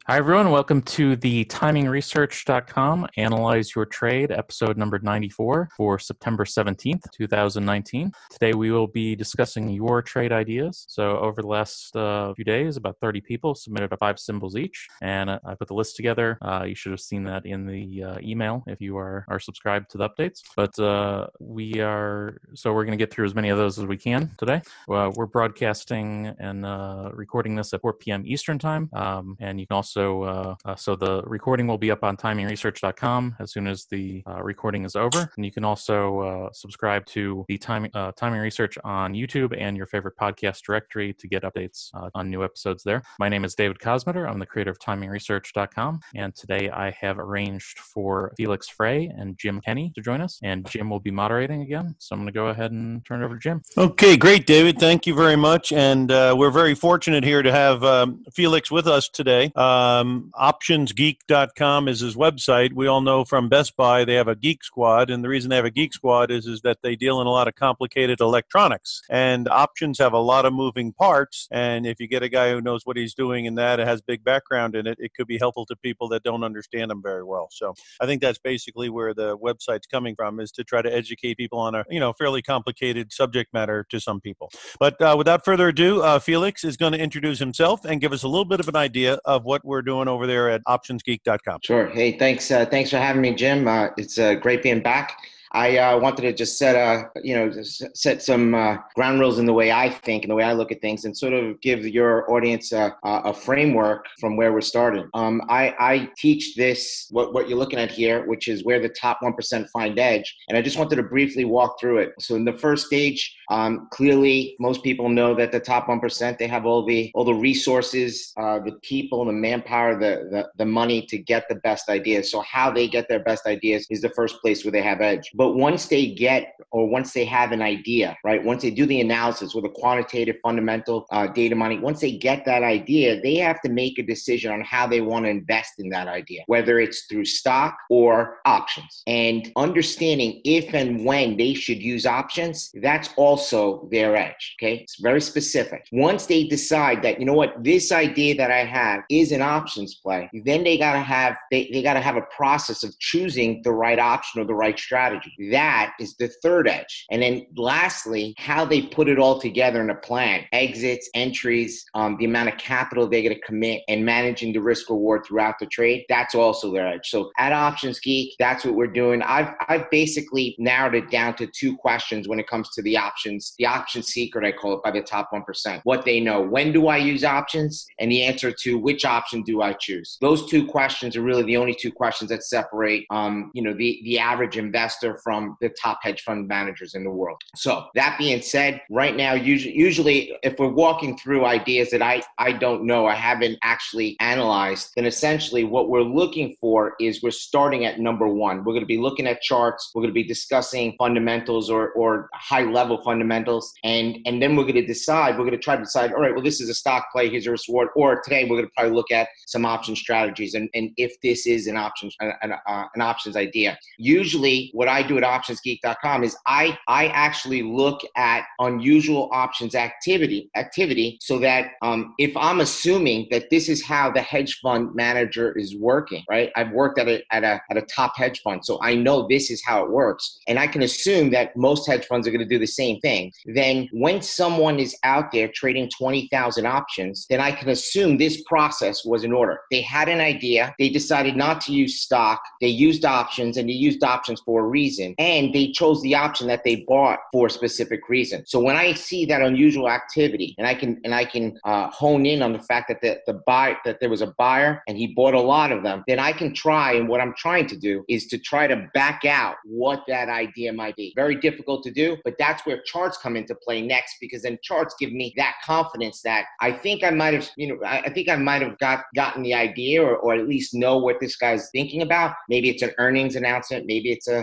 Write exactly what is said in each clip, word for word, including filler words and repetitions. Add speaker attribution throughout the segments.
Speaker 1: Hi, everyone. Welcome to the timing research dot com Analyze Your Trade, episode number ninety-four for September seventeenth, twenty nineteen. Today, we will be discussing your trade ideas. So over the last uh, few days, about thirty people submitted five symbols each, and uh, I put the list together. Uh, you should have seen that in the uh, email if you are, are subscribed to the updates. But uh, we are, so we're going to get through as many of those as we can today. Uh, we're broadcasting and uh, recording this at four p.m. Eastern Time, um, and you can also So, uh, uh, so the recording will be up on timing research dot com as soon as the uh, recording is over. And you can also uh, subscribe to the timing uh, Timing Research on YouTube and your favorite podcast directory to get updates uh, on new episodes there. My name is David Kosmeter. I'm the creator of timing research dot com. And today I have arranged for Felix Frey and Jim Kenny to join us. And Jim will be moderating again. So I'm going to go ahead and turn it over to Jim.
Speaker 2: Okay, great, David. Thank you very much. And uh, we're very fortunate here to have um, Felix with us today. Uh, Um, options geek dot com is his website. We all know from Best Buy they have a Geek Squad, and the reason they have a Geek Squad is, is that they deal in a lot of complicated electronics. And options have a lot of moving parts, and if you get a guy who knows what he's doing in that, it has big background in it, it could be helpful to people that don't understand them very well. So I think that's basically where the website's coming from, is to try to educate people on a you know fairly complicated subject matter to some people. But uh, without further ado, uh, Felix is going to introduce himself and give us a little bit of an idea of what we're doing over there at options geek dot com.
Speaker 3: Sure. Hey, thanks. Uh, thanks for having me, Jim. Uh, it's uh, great being back. I uh, wanted to just set a, you know, set some uh, ground rules in the way I think and the way I look at things, and sort of give your audience a, a framework from where we're starting. Um, I, I teach this, what, what you're looking at here, which is where the top one percent find edge. And I just wanted to briefly walk through it. So in the first stage, um, clearly most people know that the top one percent, they have all the all the resources, uh, the people, the manpower, the, the, the money to get the best ideas. So how they get their best ideas is the first place where they have edge. But But once they get, or once they have an idea, right, once they do the analysis with a quantitative, fundamental uh, data mining, once they get that idea, they have to make a decision on how they want to invest in that idea, whether it's through stock or options. And understanding if and when they should use options, that's also their edge, okay? It's very specific. Once they decide that, you know what, this idea that I have is an options play, then they got to have, they, they got to have a process of choosing the right option or the right strategy. That is the third edge. And then lastly, how they put it all together in a plan, exits, entries, um, the amount of capital they're going to commit, and managing the risk reward throughout the trade. That's also their edge. So at Options Geek, that's what we're doing. I've, I've basically narrowed it down to two questions when it comes to the options, the option secret, I call it, by the top one percent. What they know, when do I use options? And the answer to which option do I choose? Those two questions are really the only two questions that separate, um, you know, the, the average investor from the top hedge fund managers in the world. So that being said, right now, usually, usually if we're walking through ideas that I, I don't know, I haven't actually analyzed, then essentially what we're looking for is we're starting at number one. We're going to be looking at charts. We're going to be discussing fundamentals or, or high level fundamentals. And, and then we're going to decide, we're going to try to decide, all right, well, this is a stock play, here's a risk reward. Or today we're going to probably look at some option strategies and, and if this is an options, an, an, uh, an options idea. Usually what I do at options geek dot com is I, I actually look at unusual options activity activity so that um, if I'm assuming that this is how the hedge fund manager is working, right? I've worked at a, at a, at a top hedge fund, so I know this is how it works. And I can assume that most hedge funds are going to do the same thing. Then when someone is out there trading twenty thousand options, then I can assume this process was in order. They had an idea, they decided not to use stock, they used options, and they used options for a reason. And they chose the option that they bought for a specific reason. So when I see that unusual activity, and I can and I can uh, hone in on the fact that the, the buy that there was a buyer and he bought a lot of them, then I can try, and what I'm trying to do is to try to back out what that idea might be. Very difficult to do, but that's where charts come into play next, because then charts give me that confidence that I think I might have, you know, I, I think I might have got gotten the idea, or, or at least know what this guy's thinking about. Maybe it's an earnings announcement, maybe it's a Apple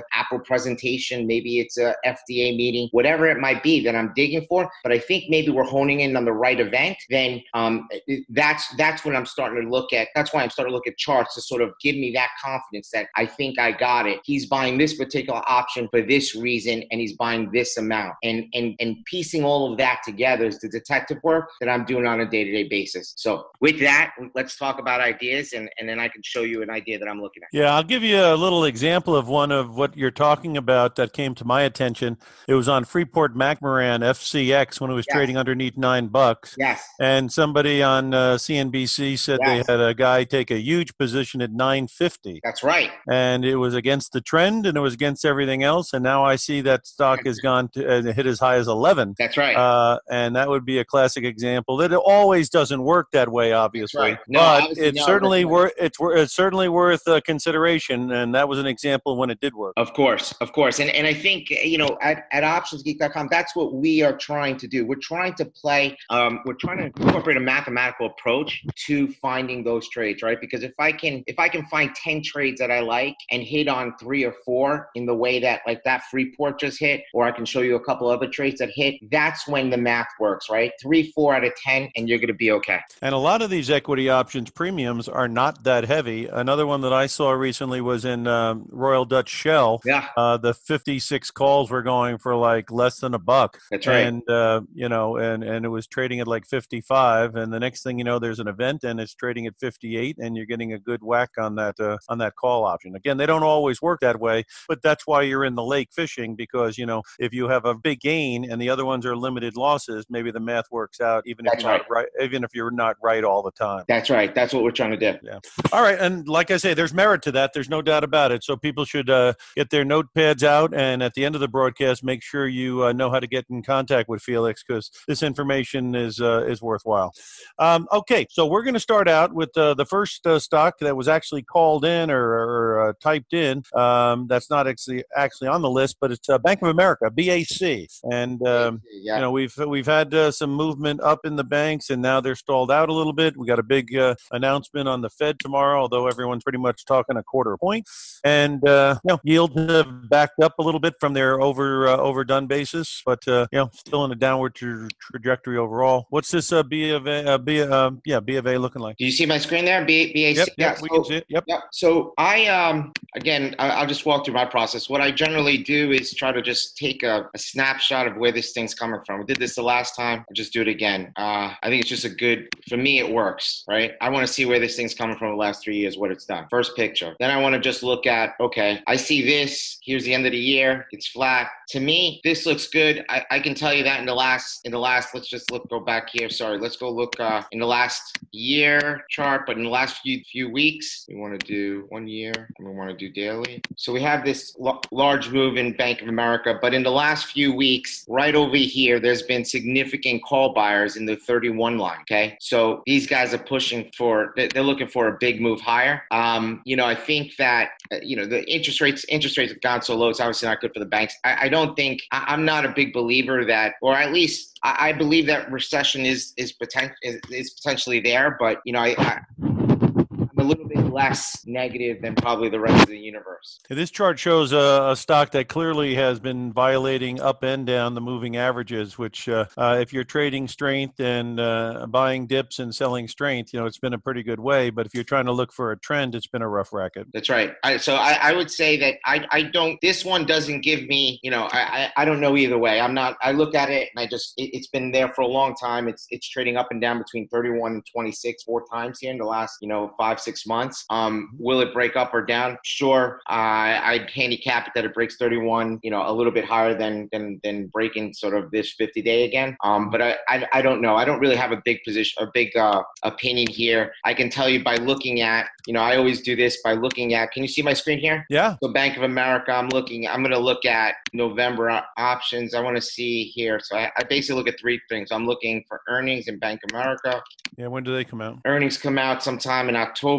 Speaker 3: presentation, maybe it's a F D A meeting, whatever it might be that I'm digging for. But I think maybe we're honing in on the right event. Then um, that's that's when I'm starting to look at. That's why I'm starting to look at charts to sort of give me that confidence that I think I got it. He's buying this particular option for this reason, and he's buying this amount. And and and piecing all of that together is the detective work that I'm doing on a day-to-day basis. So with that, let's talk about ideas, and, and then I can show you an idea that I'm looking at.
Speaker 2: Yeah, I'll give you a little example of one of what you're talking about that came to my attention. It was on Freeport McMoran, F C X, when it was yes. trading underneath nine bucks.
Speaker 3: Yes.
Speaker 2: And somebody on uh, C N B C said yes. they had a guy take a huge position at nine fifty.
Speaker 3: That's right.
Speaker 2: And it was against the trend, and it was against everything else. And now I see that stock has gone to uh, hit as high as eleven.
Speaker 3: That's right.
Speaker 2: Uh, and that would be a classic example. It always doesn't work that way, obviously.
Speaker 3: Right. No,
Speaker 2: but it's
Speaker 3: no,
Speaker 2: certainly
Speaker 3: right.
Speaker 2: worth it's, it's certainly worth uh, consideration. And that was an example when it did work.
Speaker 3: Of course, of course. And and I think, you know, at, at options geek dot com, that's what we are trying to do. We're trying to play, um, we're trying to incorporate a mathematical approach to finding those trades, right? Because if I can, if I can find ten trades that I like and hit on three or four in the way that like that Freeport just hit, or I can show you a couple other trades that hit, that's when the math works, right? Three, four out of ten, and you're going to be okay.
Speaker 2: And a lot of these equity options premiums are not that heavy. Another one that I saw recently was in um, Royal Dutch Shell.
Speaker 3: Yeah.
Speaker 2: Uh, the fifty-six calls were going for like less than a buck.
Speaker 3: That's right.
Speaker 2: And, uh, you know, and, and it was trading at like fifty-five. And the next thing you know, there's an event and it's trading at fifty-eight, and you're getting a good whack on that, uh, on that call option. Again, they don't always work that way, but that's why you're in the lake fishing, because, you know, if you have a big gain and the other ones are limited losses, maybe the math works out, even if
Speaker 3: That's
Speaker 2: you're
Speaker 3: right.
Speaker 2: not right, even if you're not right all the time.
Speaker 3: That's right. That's what we're trying to do.
Speaker 2: Yeah. All right. And like I say, there's merit to that. There's no doubt about it. So people should uh, get their notepads out, and at the end of the broadcast, make sure you uh, know how to get in contact with Felix, because this information is uh, is worthwhile. Um, okay. So we're going to start out with uh, the first uh, stock that was actually called in or, or uh, typed in. Um, that's not actually actually on the list, but it's uh, Bank of America, B A C. And um,
Speaker 3: yeah.
Speaker 2: you know, we've we've had uh, some movement up in the banks, and now they're stalled out a little bit. We got a big uh, announcement on the Fed tomorrow, although everyone's pretty much talking a quarter point. And uh, you know, yields have backed up a little bit from their over uh, overdone basis, but uh, you know, still in a downward tra- trajectory overall. What's this uh, B of A? Uh, B, uh, yeah, B of A looking like?
Speaker 3: Do you see my screen there? B, BAC?
Speaker 2: Yep,
Speaker 3: yeah,
Speaker 2: yep, we
Speaker 3: so,
Speaker 2: can see it. Yep.
Speaker 3: Yeah. So I, um, again, I, I'll just walk through my process. What I generally do is try to just take a, a snapshot of where this thing's coming from. We did this the last time. I'll just do it again. Uh, I think it's just a good, for me, it works, right? I want to see where this thing's coming from the last three years, what it's done. First picture. Then I want to just look at, okay, I see this. Here's the end of the year. It's flat. To me, this looks good. I, I can tell you that in the last, in the last, let's just look, go back here. Sorry, let's go look uh, in the last year chart, but in the last few few weeks, we want to do one year and we want to do daily. So we have this l- large move in Bank of America, but in the last few weeks, right over here, there's been significant call buyers in the thirty-one line. Okay, so these guys are pushing for, they're looking for a big move higher. Um, you know, I think that uh, you know the interest rates interest rates have gone so low. It's obviously not good for the banks. I, I don't think I, I'm not a big believer that, or at least I, I believe that recession is is, poten- is is potentially there, but you know, I, I I'm a little bit less negative than probably the rest of the universe.
Speaker 2: This chart shows a, a stock that clearly has been violating up and down the moving averages, which uh, uh, if you're trading strength and uh, buying dips and selling strength, you know, it's been a pretty good way. But if you're trying to look for a trend, it's been a rough racket.
Speaker 3: That's right. I, so I, I would say that I, I don't, this one doesn't give me, you know, I, I, I don't know either way. I'm not, I look at it and I just, it, it's been there for a long time. It's, it's trading up and down between thirty-one and twenty-six, four times here in the last, you know, five, six months. Um, will it break up or down? Sure. Uh, I'd handicap it that it breaks thirty-one, you know, a little bit higher than, than, than breaking sort of this fifty day again. Um, but I, I, I don't know. I don't really have a big position, a big, uh, opinion here. I can tell you by looking at, you know, I always do this by looking at, can you see my screen here?
Speaker 2: Yeah.
Speaker 3: So Bank of America, I'm looking, I'm going to look at November options. I want to see here. So I, I basically look at three things. I'm looking for earnings in Bank of America.
Speaker 2: Yeah. When do they come out?
Speaker 3: Earnings come out sometime in October.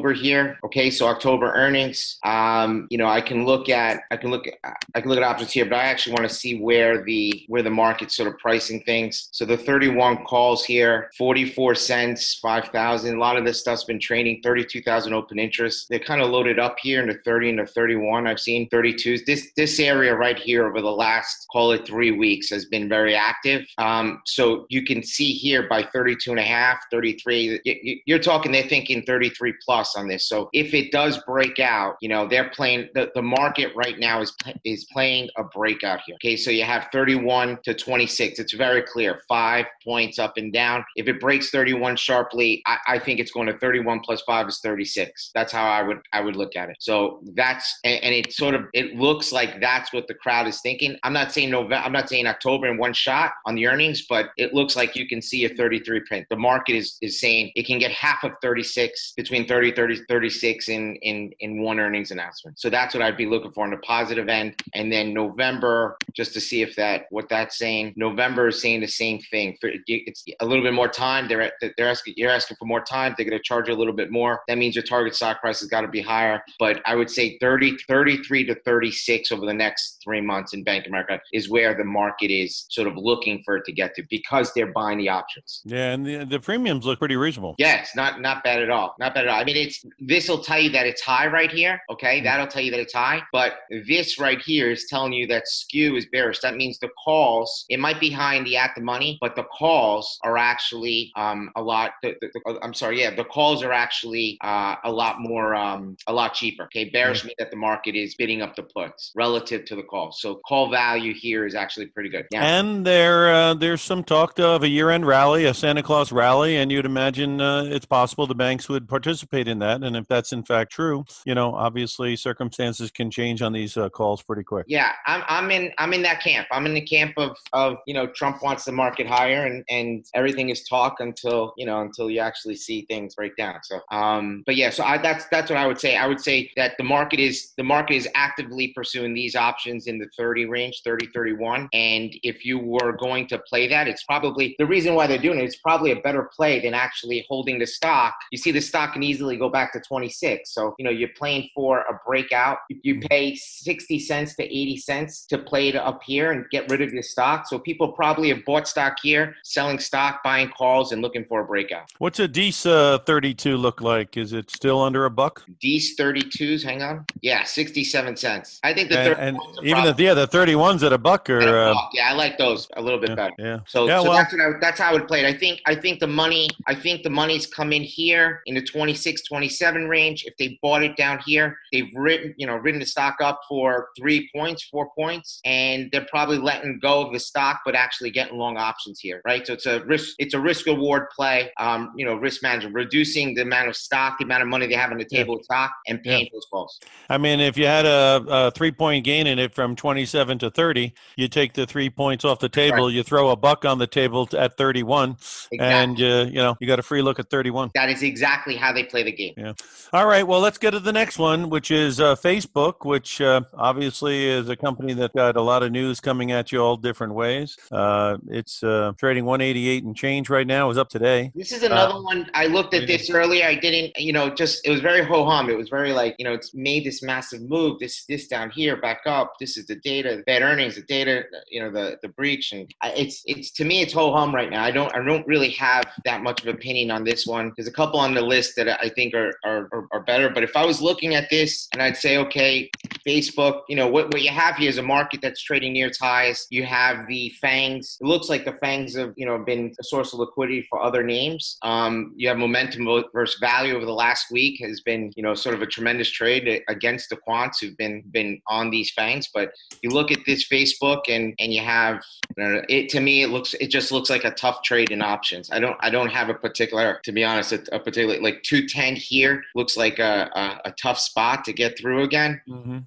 Speaker 3: October here. Okay, so October earnings. Um, you know, I can look at I can look at I can look at options here, but I actually want to see where the where the market's sort of pricing things. So the thirty-one calls here, forty-four cents, five thousand. A lot of this stuff's been trading, thirty-two thousand open interest. They're kind of loaded up here in the thirty and the thirty-one. I've seen thirty-twos. This this area right here over the last, call it three weeks, has been very active. Um, so you can see here by thirty-two and a half, thirty-three, you're talking, they're thinking thirty-three plus on this. So if it does break out, you know, they're playing, the, the market right now is is playing a breakout here. Okay, so you have thirty-one to twenty-six. It's very clear, five points up and down. If it breaks thirty-one sharply, I, I think it's going to thirty-one plus five is thirty-six. That's how I would I would look at it. So that's, and, and it sort of, it looks like that's what the crowd is thinking. I'm not saying November, I'm not saying October in one shot on the earnings, but it looks like you can see a thirty-three print. The market is is saying it can get half of thirty-six, between thirty, thirty, thirty-six in, in, in one earnings announcement. So that's what I'd be looking for on the positive end. And then November, just to see if that, what that's saying, November is saying the same thing. It's a little bit more time. They're, they're asking, you're asking for more time. They're going to charge you a little bit more. That means your target stock price has got to be higher. But I would say thirty, thirty-three to thirty-six over the next three months in Bank of America is where the market is sort of looking for it to get to, because they're buying the options.
Speaker 2: Yeah, and the, the premiums look pretty reasonable.
Speaker 3: Yeah, it's not not bad at all. Not bad at all. I mean, it's this will tell you that it's high right here. Okay, mm-hmm. That'll tell you that it's high. But this right here is telling you that skew is bearish. That means the calls, it might be high in the at the money, but the calls are actually um, a lot. The, the, the, I'm sorry, yeah, the calls are actually uh, a lot more, um, a lot cheaper. Okay, bearish mm-hmm. means that the market is bidding up the puts relative to the calls. So call value here is actually pretty good. Yeah.
Speaker 2: And there, uh, there's some talk of a year-end rally, a Santa Claus rally, and you'd imagine uh, it's possible the banks would participate in that. And if that's in fact true, you know, obviously circumstances can change on these uh, calls pretty quick.
Speaker 3: Yeah, I'm I'm in I'm in that camp. I'm in the camp of of you know, Trump wants the market higher, and and everything is talk until you know until you actually see things break down. So um, but yeah, so I, that's that's what I would say. I would say that the market is the market is actively pursuing these options in the thirty range, thirty, thirty-one, and if you were going to play that, it's probably the reason why they're doing it. It's probably a better play than actually holding the stock. You see, the stock can easily go back to twenty-six. So, you know, you're playing for a breakout. You pay sixty cents to eighty cents to play it up here and get rid of your stock. So people probably have bought stock here, selling stock, buying calls, and looking for a breakout.
Speaker 2: What's a D E S uh, thirty-two look like? Is it still under a buck?
Speaker 3: D E S thirty-twos, hang on. Yeah, sixty-seven cents. I think the
Speaker 2: and, and even the yeah the thirty-ones at a buck are
Speaker 3: a buck. Yeah, I like those a little bit
Speaker 2: yeah,
Speaker 3: better.
Speaker 2: Yeah.
Speaker 3: So,
Speaker 2: yeah,
Speaker 3: so
Speaker 2: well,
Speaker 3: that's what I, that's how I would play it. I think I think the money I think the money's come in here in the twenty-six, twenty-seven range. If they bought it down here, they've written you know written the stock up for three points, four points, and they're probably letting go of the stock, but actually getting long options here, right? So it's a risk it's a risk reward play. Um, you know, risk management, reducing the amount of stock, the amount of money they have on the table with stock, and paying
Speaker 2: yeah.
Speaker 3: those calls.
Speaker 2: I mean, if you had a, a three-point gain in it from twenty-seven to thirty, you take the three points off the table, right. You throw a buck on the table at thirty-one, exactly. and uh, you know you got a free look at thirty-one.
Speaker 3: That is exactly how they play the game.
Speaker 2: Yeah. All right. Well, let's get to the next one, which is uh, Facebook, which uh, obviously is a company that got a lot of news coming at you all different ways. Uh, it's uh, trading one eighty-eight and change right now. It was up today.
Speaker 3: This is another uh, one. I looked at this earlier. I didn't, you know, just it was very ho hum. It was very like, you know, it's made this massive move. This this down here, back up. This is the data, the bad earnings, the data, you know, the the breach, and I, it's it's to me it's ho hum right now. I don't I don't really have that much of an opinion on this one. There's a couple on the list that I think are are, are better. But if I was looking at this and I'd say, okay, Facebook, you know, what, what you have here is a market that's trading near its highs. You have the FANGs. It looks like the FANGs have, you know, been a source of liquidity for other names. Um, you have momentum versus value over the last week has been, you know, sort of a tremendous trade against the quants who've been been on these FANGs. But you look at this Facebook and and you have, you know, it to me it looks it just looks like a tough trade in options. I don't I don't have a particular, to be honest, a, a particular like two ten here looks like a, a, a tough spot to get through again. Mm-hmm.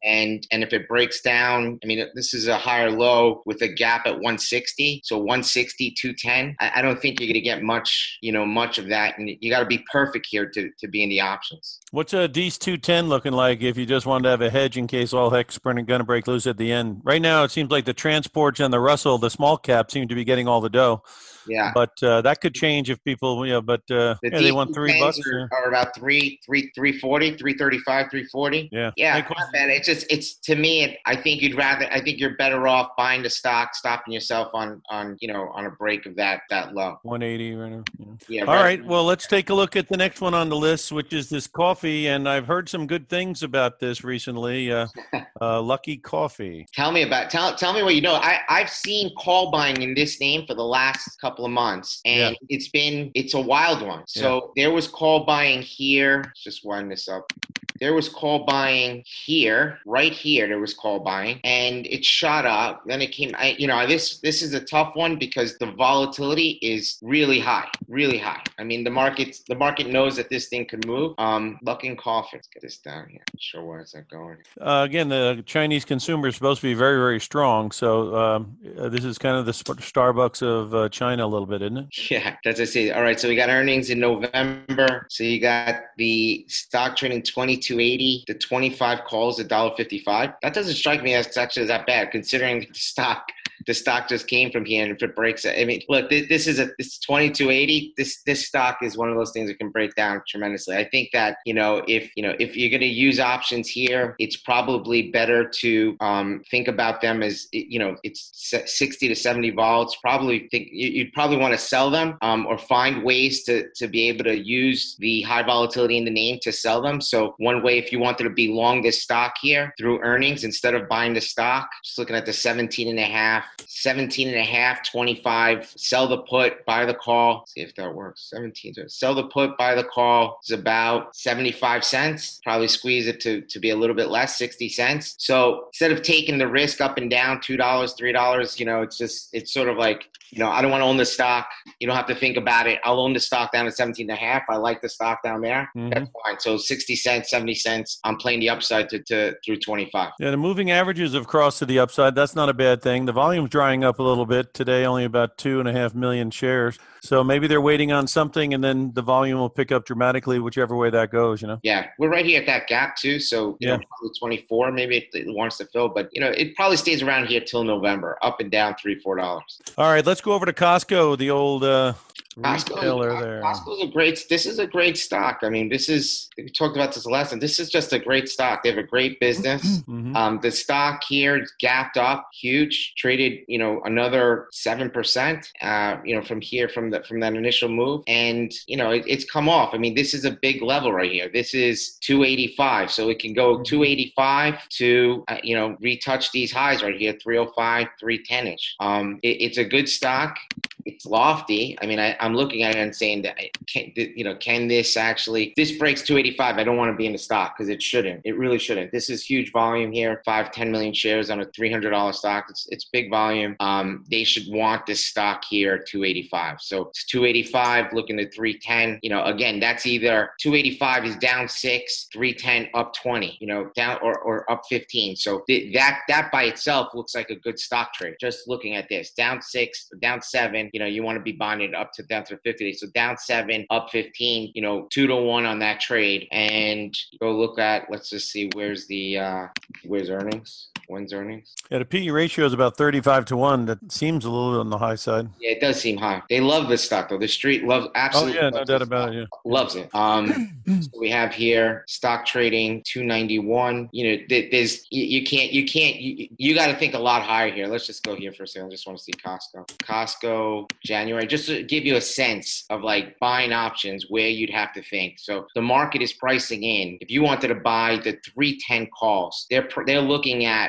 Speaker 3: And and if it breaks down, I mean, this is a higher low with a gap at one sixty. So one sixty, two ten. I, I don't think you're going to get much, you know, much of that. And you got to be perfect here to, to be in the options.
Speaker 2: What's a D E S two ten looking like if you just wanted to have a hedge in case all heck's going to break loose at the end? Right now, it seems like the transports and the Russell, the small cap, seem to be getting all the dough.
Speaker 3: Yeah,
Speaker 2: but uh, that could change if people, you know. But uh,
Speaker 3: the
Speaker 2: yeah, they want three bucks.
Speaker 3: Are,
Speaker 2: yeah.
Speaker 3: are about three, three, three forty, three thirty-five, three forty.
Speaker 2: Yeah,
Speaker 3: yeah, not bad. It's just, it's to me. It, I think you'd rather. I think you're better off buying the stock, stopping yourself on, on you know, on a break of that that low.
Speaker 2: one eighty right now. Yeah.
Speaker 3: yeah
Speaker 2: All right. Well, let's take a look at the next one on the list, which is this coffee, and I've heard some good things about this recently. Uh, uh, Lucky Coffee.
Speaker 3: Tell me about. Tell tell me what you know. I I've seen call buying in this name for the last couple of months. And And yeah. it's been, it's a wild one. So yeah. there was call buying here. Let's just wind this up. There was call buying here, right here. There was call buying, and it shot up. Then it came. I, you know, this this is a tough one because the volatility is really high, really high. I mean, the market the market knows that this thing could move. Um, Luckin Coffee. Let's get this down here. Sure, where is that going?
Speaker 2: Uh, again, the Chinese consumer is supposed to be very, very strong. So um, uh, this is kind of the Starbucks of uh, China a little bit, isn't it?
Speaker 3: Yeah, that's what I say. All right, so we got earnings in November. So you got the stock trading twenty-two eighty, the twenty-five calls at one dollar fifty-five. That doesn't strike me as actually that bad, considering the stock the stock just came from here, and if it breaks, I mean, look, this, this is a this twenty-two eighty. This this stock is one of those things that can break down tremendously. I think that you know if you know if you're going to use options here, it's probably better to um, think about them as you know it's sixty to seventy volts. Probably think you'd probably want to sell them um, or find ways to to be able to use the high volatility in the name to sell them. So one way, if you wanted to be long this stock here through earnings instead of buying the stock, just looking at the seventeen and a half. seventeen and a half, twenty-five, sell the put, buy the call. See if that works. seventeen, sell the put, buy the call is about seventy-five cents. Probably squeeze it to, to be a little bit less, sixty cents. So instead of taking the risk up and down, two dollars, three dollars, you know, it's just, it's sort of like, you know, I don't want to own the stock. You don't have to think about it. I'll own the stock down at seventeen and a half. I like the stock down there. Mm-hmm. That's fine. So sixty cents, seventy cents, I'm playing the upside to, to through twenty-five.
Speaker 2: Yeah, the moving averages have crossed to the upside. That's not a bad thing. The volume's drying up a little bit today, only about two and a half million shares. So maybe they're waiting on something, and then the volume will pick up dramatically, whichever way that goes, you know?
Speaker 3: Yeah, we're right here at that gap too. So, you yeah. know, probably twenty-four, maybe it, it wants to fill, but, you know, it probably stays around here till November, up and down three, four dollars.
Speaker 2: All right, let's go over to Costco, the old uh,
Speaker 3: Costco,
Speaker 2: retailer there.
Speaker 3: Costco's a great, this is a great stock. I mean, this is, we talked about this last time. This is just a great stock. They have a great business. Mm-hmm. Um, the stock here is gapped up, huge, traded, you know, another seven percent, uh, you know, from here, from the, from that initial move. And, you know, it, it's come off. I mean, this is a big level right here. This is two eighty-five. So it can go mm-hmm. two eighty-five to, uh, you know, retouch these highs right here, three oh five, three ten-ish. Um, it, it's a good stock. It's lofty. I mean, I, I'm looking at it and saying that, can, you know, can this actually, this breaks two eighty-five. I don't want to be in the stock because it shouldn't. It really shouldn't. This is huge volume here, five, ten million shares on a three hundred dollars stock. It's it's big volume. Um, they should want this stock here, two eighty-five. So it's two eighty-five, looking at three ten. You know, again, that's either two eighty-five is down six, three ten up twenty, you know, down or, or up fifteen. So th- that that by itself looks like a good stock trade. Just looking at this, down six, down seven. You know, you want to be buying it up to down to fifty. So down seven, up fifteen, you know, two to one on that trade. And go look at, let's just see, where's the, uh, where's earnings? When's earnings?
Speaker 2: Yeah, the P E ratio is about thirty-five to one. That seems a little on the high side.
Speaker 3: Yeah, it does seem high. They love this stock, though. The street loves, absolutely.
Speaker 2: Oh, yeah, no doubt about it. Yeah.
Speaker 3: Loves it. Um, so we have here stock trading two ninety-one. You know, there's, you, you can't, you can't, you, you got to think a lot higher here. Let's just go here for a second. I just want to see Costco. Costco, January, just to give you a sense of like buying options where you'd have to think. So the market is pricing in. If you wanted to buy the three ten calls, they're they're looking at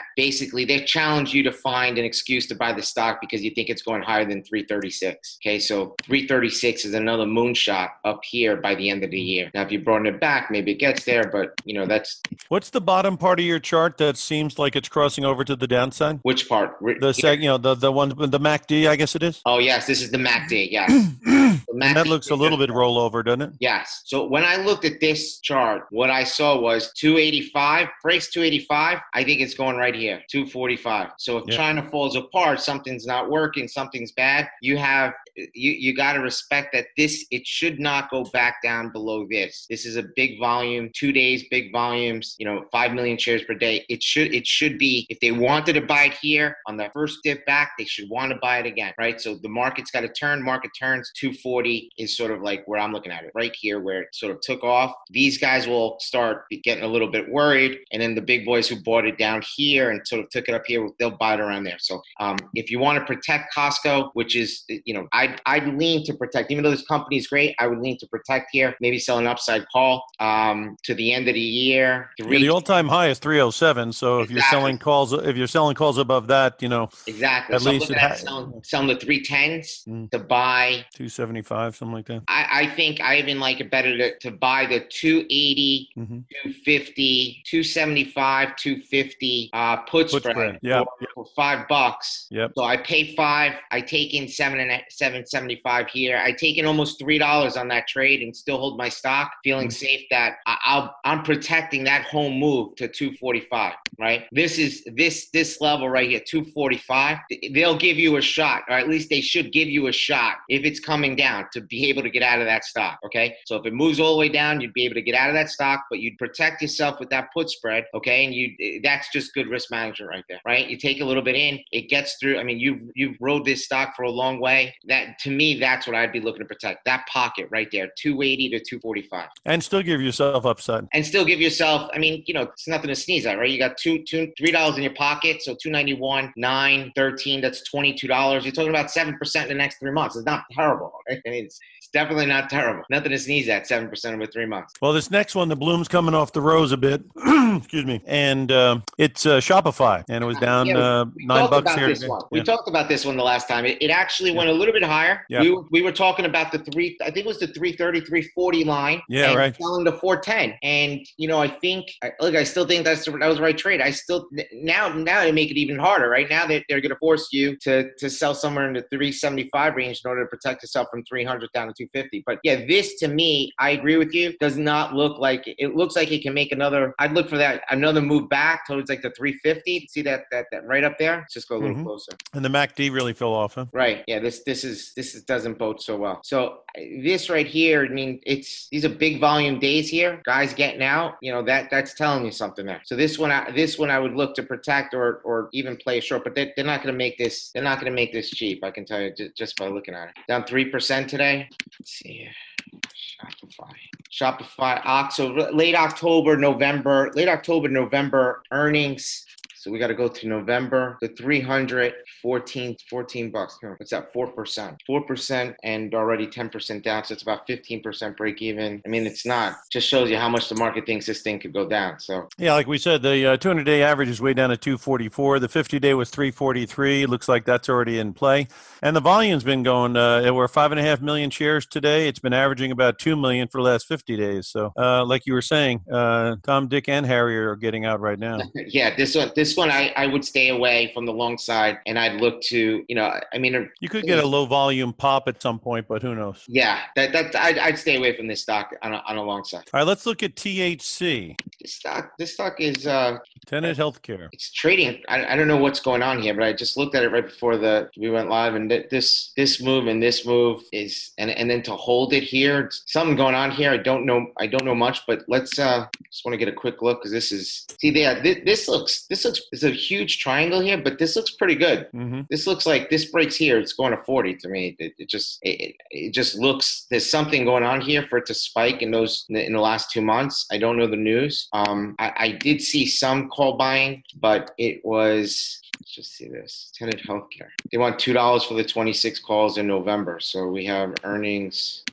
Speaker 3: basically they challenge you to find an excuse to buy the stock because you think it's going higher than three thirty-six. Okay, so three thirty-six is another moonshot up here by the end of the year. Now, if you brought it back, maybe it gets there, but you know that's.
Speaker 2: What's the bottom part of your chart that seems like it's crossing over to the downside?
Speaker 3: Which part?
Speaker 2: The seg, you know, the the one, the M A C D, I guess it is.
Speaker 3: Oh yes, this is the M A C D. Yes, the
Speaker 2: and that looks a little bit rollover, doesn't it?
Speaker 3: Yes. So when I looked at this chart, what I saw was two eighty-five, breaks two eighty-five. I think it's going right here, two forty-five. So if
Speaker 2: Yep.
Speaker 3: China falls apart, something's not working, something's bad. You have you you got to respect that this it should not go back down below this. This is a big volume, two days, big volumes. You know, five million shares per day. It should it should be if they wanted to buy it here on the first dip back, they should want to buy it again, right? So the market's got to turn. Market turns. two forty is sort of like where I'm looking at it, right here where it sort of took off. These guys will start getting a little bit worried, and then the big boys who bought it down here and sort of took it up here, they'll buy it around there. So um, if you want to protect Costco, which is, you know, I I'd, I'd lean to protect, even though this company is great, I would lean to protect here, maybe sell an upside call um, to the end of the year.
Speaker 2: Yeah, the all-time high is three oh seven. So if
Speaker 3: Exactly.
Speaker 2: you're selling calls, if you're selling calls above that, you know,
Speaker 3: Exactly.
Speaker 2: at
Speaker 3: so
Speaker 2: least
Speaker 3: I'm
Speaker 2: it
Speaker 3: looking
Speaker 2: ha-
Speaker 3: at selling, selling the three tens
Speaker 2: Mm.
Speaker 3: to buy.
Speaker 2: two seventy-five, something like that.
Speaker 3: I, I think I even like it better to, to buy the two eighty,
Speaker 2: Mm-hmm.
Speaker 3: two fifty, two seventy-five, two fifty uh, put,
Speaker 2: Put
Speaker 3: spread,
Speaker 2: spread. Yeah.
Speaker 3: For, for five bucks.
Speaker 2: Yep.
Speaker 3: So I pay five. I take in seven and seven seventy five here. I take in almost three dollars on that trade and still hold my stock, feeling
Speaker 2: Mhm.
Speaker 3: safe that I, I'll I'm protecting that home move to two forty five. Right. This is this this level right here, two forty five. They'll give you a shot, or at least they should give you a shot if it's coming down to be able to get out of that stock. Okay. So if it moves all the way down, you'd be able to get out of that stock, but you'd protect yourself with that put spread. Okay. And you that's just good risk management right there. Right. You take a little bit in, it gets through. I mean, you've you've rode this stock for a long way. That to me, that's what I'd be looking to protect. That pocket right there, two eighty to two forty-five.
Speaker 2: And still give yourself upside.
Speaker 3: And still give yourself, I mean, you know, it's nothing to sneeze at, right? You got two, two, three dollars in your pocket, so two ninety-one, nine, thirteen, that's twenty-two dollars. You're talking about seven percent in the next three months. It's not terrible. Right? I mean, it's, it's definitely not terrible. Nothing to sneeze at, seven percent over three months.
Speaker 2: Well, this next one, the bloom's coming off the rose a bit. Excuse me. And uh, it's uh, Shopify, and it was down
Speaker 3: Yeah,
Speaker 2: uh,
Speaker 3: we
Speaker 2: nine
Speaker 3: talked
Speaker 2: bucks
Speaker 3: about
Speaker 2: here.
Speaker 3: this
Speaker 2: today.
Speaker 3: one. We
Speaker 2: Yeah.
Speaker 3: talked about this one the last time. It, it actually went a little bit higher.
Speaker 2: Yeah.
Speaker 3: We, we were talking about the three, I think it was the three thirty, three forty line.
Speaker 2: Yeah,
Speaker 3: and
Speaker 2: right.
Speaker 3: selling the four ten. And, you know, I think, I- look, I still think that's the, that was the right trade. I still, now, now they make it even harder, right? Now they, they're going to force you to, to sell somewhere in the three seventy-five range in order to protect yourself from three hundred down to two fifty. But yeah, this to me, I agree with you, does not look like, it looks like it can make another, I'd look for that, another move back towards like the three fifty. See that, that, that right up there? Let's just go a little
Speaker 2: Mhm.
Speaker 3: closer.
Speaker 2: And the M A C D really fell off, huh?
Speaker 3: Right. Yeah. This this is this is, doesn't bode so well. So this right here, I mean, it's these are big volume days here. Guys getting out. You know that that's telling you something there. So this one, I, this one, I would look to protect or or even play short. But they, they're not going to make this. They're not going to make this cheap. I can tell you just, just by looking at it. Down three percent today. Let's see here. Shopify. Shopify. October, late October, November, late October, November earnings. So we got to go to November, the three hundred, fourteen, fourteen bucks. What's that? four percent. four percent and already ten percent down. So it's about fifteen percent break even. I mean, it's not. Just shows you how much the market thinks this thing could go down. So
Speaker 2: Yeah, like we said, the uh, two hundred day average is way down to two forty-four. The fifty day was three forty-three. Looks like that's already in play. And the volume's been going, uh, we're five and a half million shares today. It's been averaging about two million for the last fifty days. So uh, like you were saying, uh, Tom, Dick, and Harry are getting out right now.
Speaker 3: yeah, this one, this one, I, I would stay away from the long side, and I'd look to, you know, I mean,
Speaker 2: You could get a low volume pop at some point, but who knows?
Speaker 3: yeah, that that I'd, I'd stay away from this stock on a, on a long side.
Speaker 2: All right, let's look at T H C,
Speaker 3: This stock, this stock is uh,
Speaker 2: Tenet Healthcare.
Speaker 3: it's trading. I, I don't know what's going on here, but I just looked at it right before the we went live, and th- this this move and this move is, and and then to hold it here, something going on here. I don't know. I don't know much, but let's uh, just want to get a quick look because this is see there. This, this looks this looks it's a huge triangle here, but this looks pretty good.
Speaker 2: Mm-hmm.
Speaker 3: This looks like this breaks here. It's going to forty to me. It, it just it, it just looks there's something going on here for it to spike in those in the last two months. I don't know the news. Um, I, I did see some call buying, but it was. Let's just see this. Tenet Healthcare. They want two dollars for the twenty-six calls in November. So we have earnings.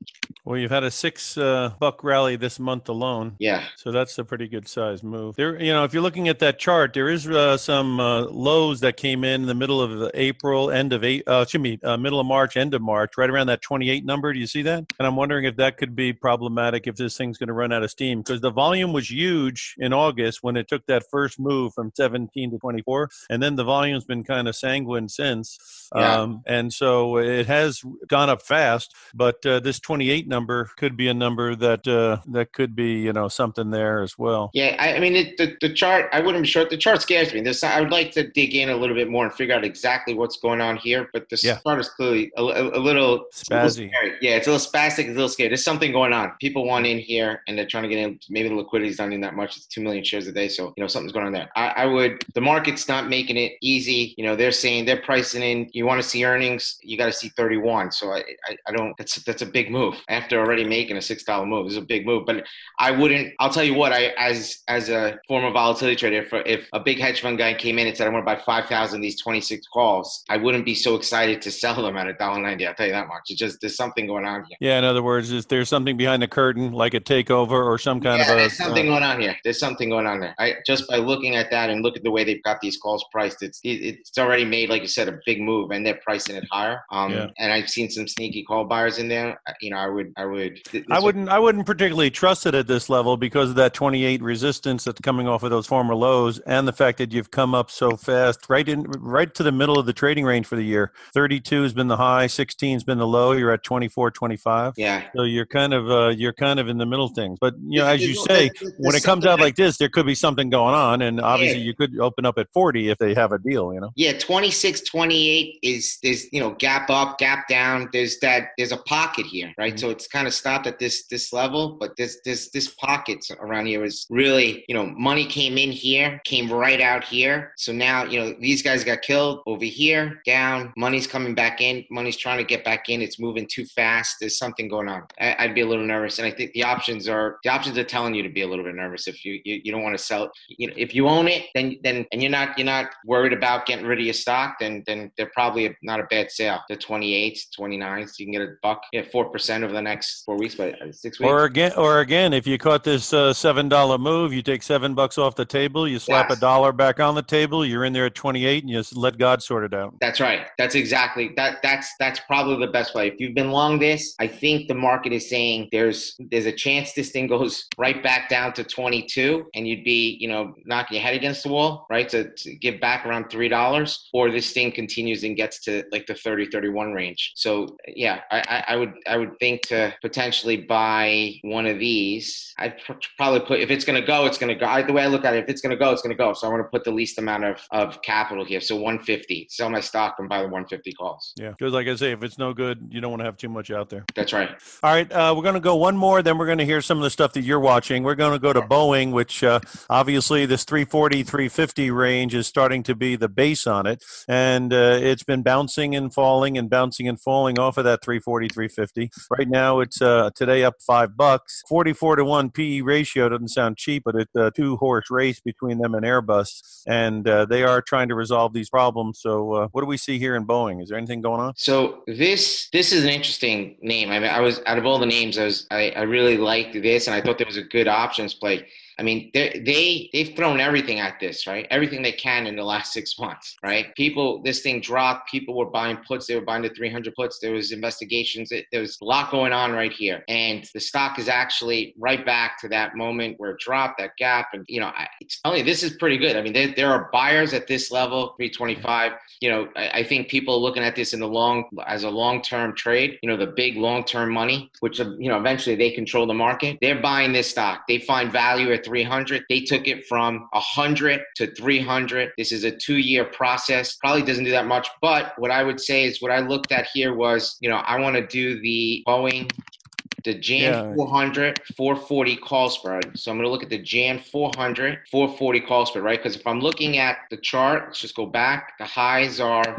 Speaker 2: Well, you've had a six uh, buck rally this month alone.
Speaker 3: Yeah.
Speaker 2: So that's a pretty good size move. There, you know, if you're looking at that chart, there is uh, some uh, lows that came in, in the middle of April, end of eight, uh, excuse me, uh, middle of March, end of March, right around that twenty-eight number. Do you see that? And I'm wondering if that could be problematic if this thing's going to run out of steam, because the volume was huge in August when it took that first move from seventeen to twenty-four, and then the volume's been kind of sanguine since.
Speaker 3: Yeah.
Speaker 2: Um, and so it has gone up fast, but uh, this twenty-eight number could be a number that uh, that could be, you know, something there as well.
Speaker 3: Yeah, I, I mean, it, the, the chart, I wouldn't be sure. The chart scares me. This, I would like to dig in a little bit more and figure out exactly what's going on here, but the
Speaker 2: Yeah.
Speaker 3: chart is clearly a, a, a little
Speaker 2: Spazzy.
Speaker 3: A little yeah, it's a little spastic, it's a little scary. There's something going on. People want in here and they're trying to get in. Maybe the liquidity is not in that much. It's two million shares a day. So, you know, something's going on there. I, I would, the market's not making it easy. You know, they're saying they're pricing in, you want to see earnings, you got to see thirty-one. So I, I, I don't, that's, that's a big move after already making a six dollar move. This is a big move, but I wouldn't, I'll tell you what, I, as, as a former volatility trader, if, if a big hedge fund guy came in and said, I want to buy five thousand of these twenty-six calls, I wouldn't be so excited to sell them at a dollar ninety. I'll tell you that much. It's just, there's something going on here.
Speaker 2: Yeah. In other words, is there something behind the curtain, like a takeover or some kind
Speaker 3: yeah,
Speaker 2: of a,
Speaker 3: there's something
Speaker 2: uh,
Speaker 3: going on here. There's something going on there. I, just by looking at that and look at the way they've got these calls priced, it's, it, it's already made, like you said, a big move, and they're pricing it higher. Um,
Speaker 2: Yeah.
Speaker 3: And I've seen some sneaky call buyers in there. You know, I would, I would,
Speaker 2: I wouldn't, I wouldn't particularly trust it at this level because of that twenty-eight resistance that's coming off of those former lows, and the fact that you've come up so fast, right in, right to the middle of the trading range for the year. thirty-two has been the high, sixteen has been the low. You're at twenty-four, twenty-five.
Speaker 3: Yeah.
Speaker 2: So you're kind of, uh, you're kind of in the middle things. But you know, as you
Speaker 3: There's-
Speaker 2: say,
Speaker 3: there's-
Speaker 2: when
Speaker 3: there's
Speaker 2: it comes
Speaker 3: something
Speaker 2: out
Speaker 3: that-
Speaker 2: like this, there could be something going on, and obviously
Speaker 3: Yeah.
Speaker 2: you could open up at forty if they have a deal. You know.
Speaker 3: Yeah, twenty-six, twenty-eight is there's you know gap up, gap down. There's that there's a pocket here, right?
Speaker 2: Mm-hmm.
Speaker 3: So it's kind of stopped at this this level, but this this this pocket around here is really you know money came in here, came right out here. So now you know these guys got killed over here, down. Money's coming back in. Money's trying to get back in. It's moving too fast. There's something going on. I, I'd be a little nervous, and I think the options are the options are telling you to be a little bit nervous if you you, you don't want to sell. You know, if you own it, then then and you're not you're not worried about getting rid of your stock, then then they're probably a, not a bad sale. The twenty-eights, twenty-nines, you can get a buck, yeah, four percent over the next four weeks, but six weeks.
Speaker 2: Or again, or again, if you caught this uh, seven dollar move, you take seven bucks off the table, you slap
Speaker 3: Yes.
Speaker 2: a dollar back on the table, you're in there at twenty-eight, and you just let God sort it out.
Speaker 3: That's right. That's exactly that. That's that's probably the best play. If you've been long this, I think the market is saying there's there's a chance this thing goes right back down to twenty-two, and you'd be you know knocking your head against the wall, right? To, to give back around three dollars, or this thing continues and gets to like the thirty, thirty-one range. So yeah, I, I, I would I would think to potentially buy one of these. I'd pr- probably put if it's gonna go, it's gonna go. I, the way I look at it, if it's gonna go, it's gonna go. So I want to put the least amount of, of capital here. So one fifty. Sell my stock and buy the one fifty calls.
Speaker 2: Yeah, because like I say, if it's no good, you don't want to have too much out there.
Speaker 3: That's right.
Speaker 2: All right, uh, we're going to go one more, then we're going to hear some of the stuff that you're watching. We're going to go to Boeing, which uh, obviously this three forty, three fifty range is starting to be the base on it, and uh, it's been bouncing and falling and bouncing and falling off of that three forty, three fifty. Right now, it's uh, today up five bucks. forty-four to one P E ratio doesn't sound cheap, but it's a two-horse race between them and Airbus, and uh, they are trying to resolve these problems. So, uh, what do we see here in Boeing? Is there anything going on?
Speaker 3: So this this is an interesting name. I mean, I was out of all the names, I was I, I really liked this, and I thought there was a good options play. I mean, they they they've thrown everything at this, right? Everything they can in the last six months, right? People, this thing dropped. People were buying puts. They were buying the three hundred puts. There was investigations. It, there was a lot going on right here, and the stock is actually right back to that moment where it dropped, that gap, and you know, I, it's telling you, this is pretty good. I mean, there there are buyers at this level, three twenty-five. You know, I, I think people are looking at this in the long as a long term trade. You know, the big long term money, which you know, eventually they control the market. They're buying this stock. They find value at three hundred. They took it from one hundred to three hundred. This is a two-year process. Probably doesn't do that much, but what I would say is what I looked at here was, you know, I want to do the Boeing, the Jan
Speaker 2: Yeah.
Speaker 3: four hundred, four forty call spread. So I'm going to look at the Jan four hundred, four forty call spread, right? Because if I'm looking at the chart, let's just go back. The highs are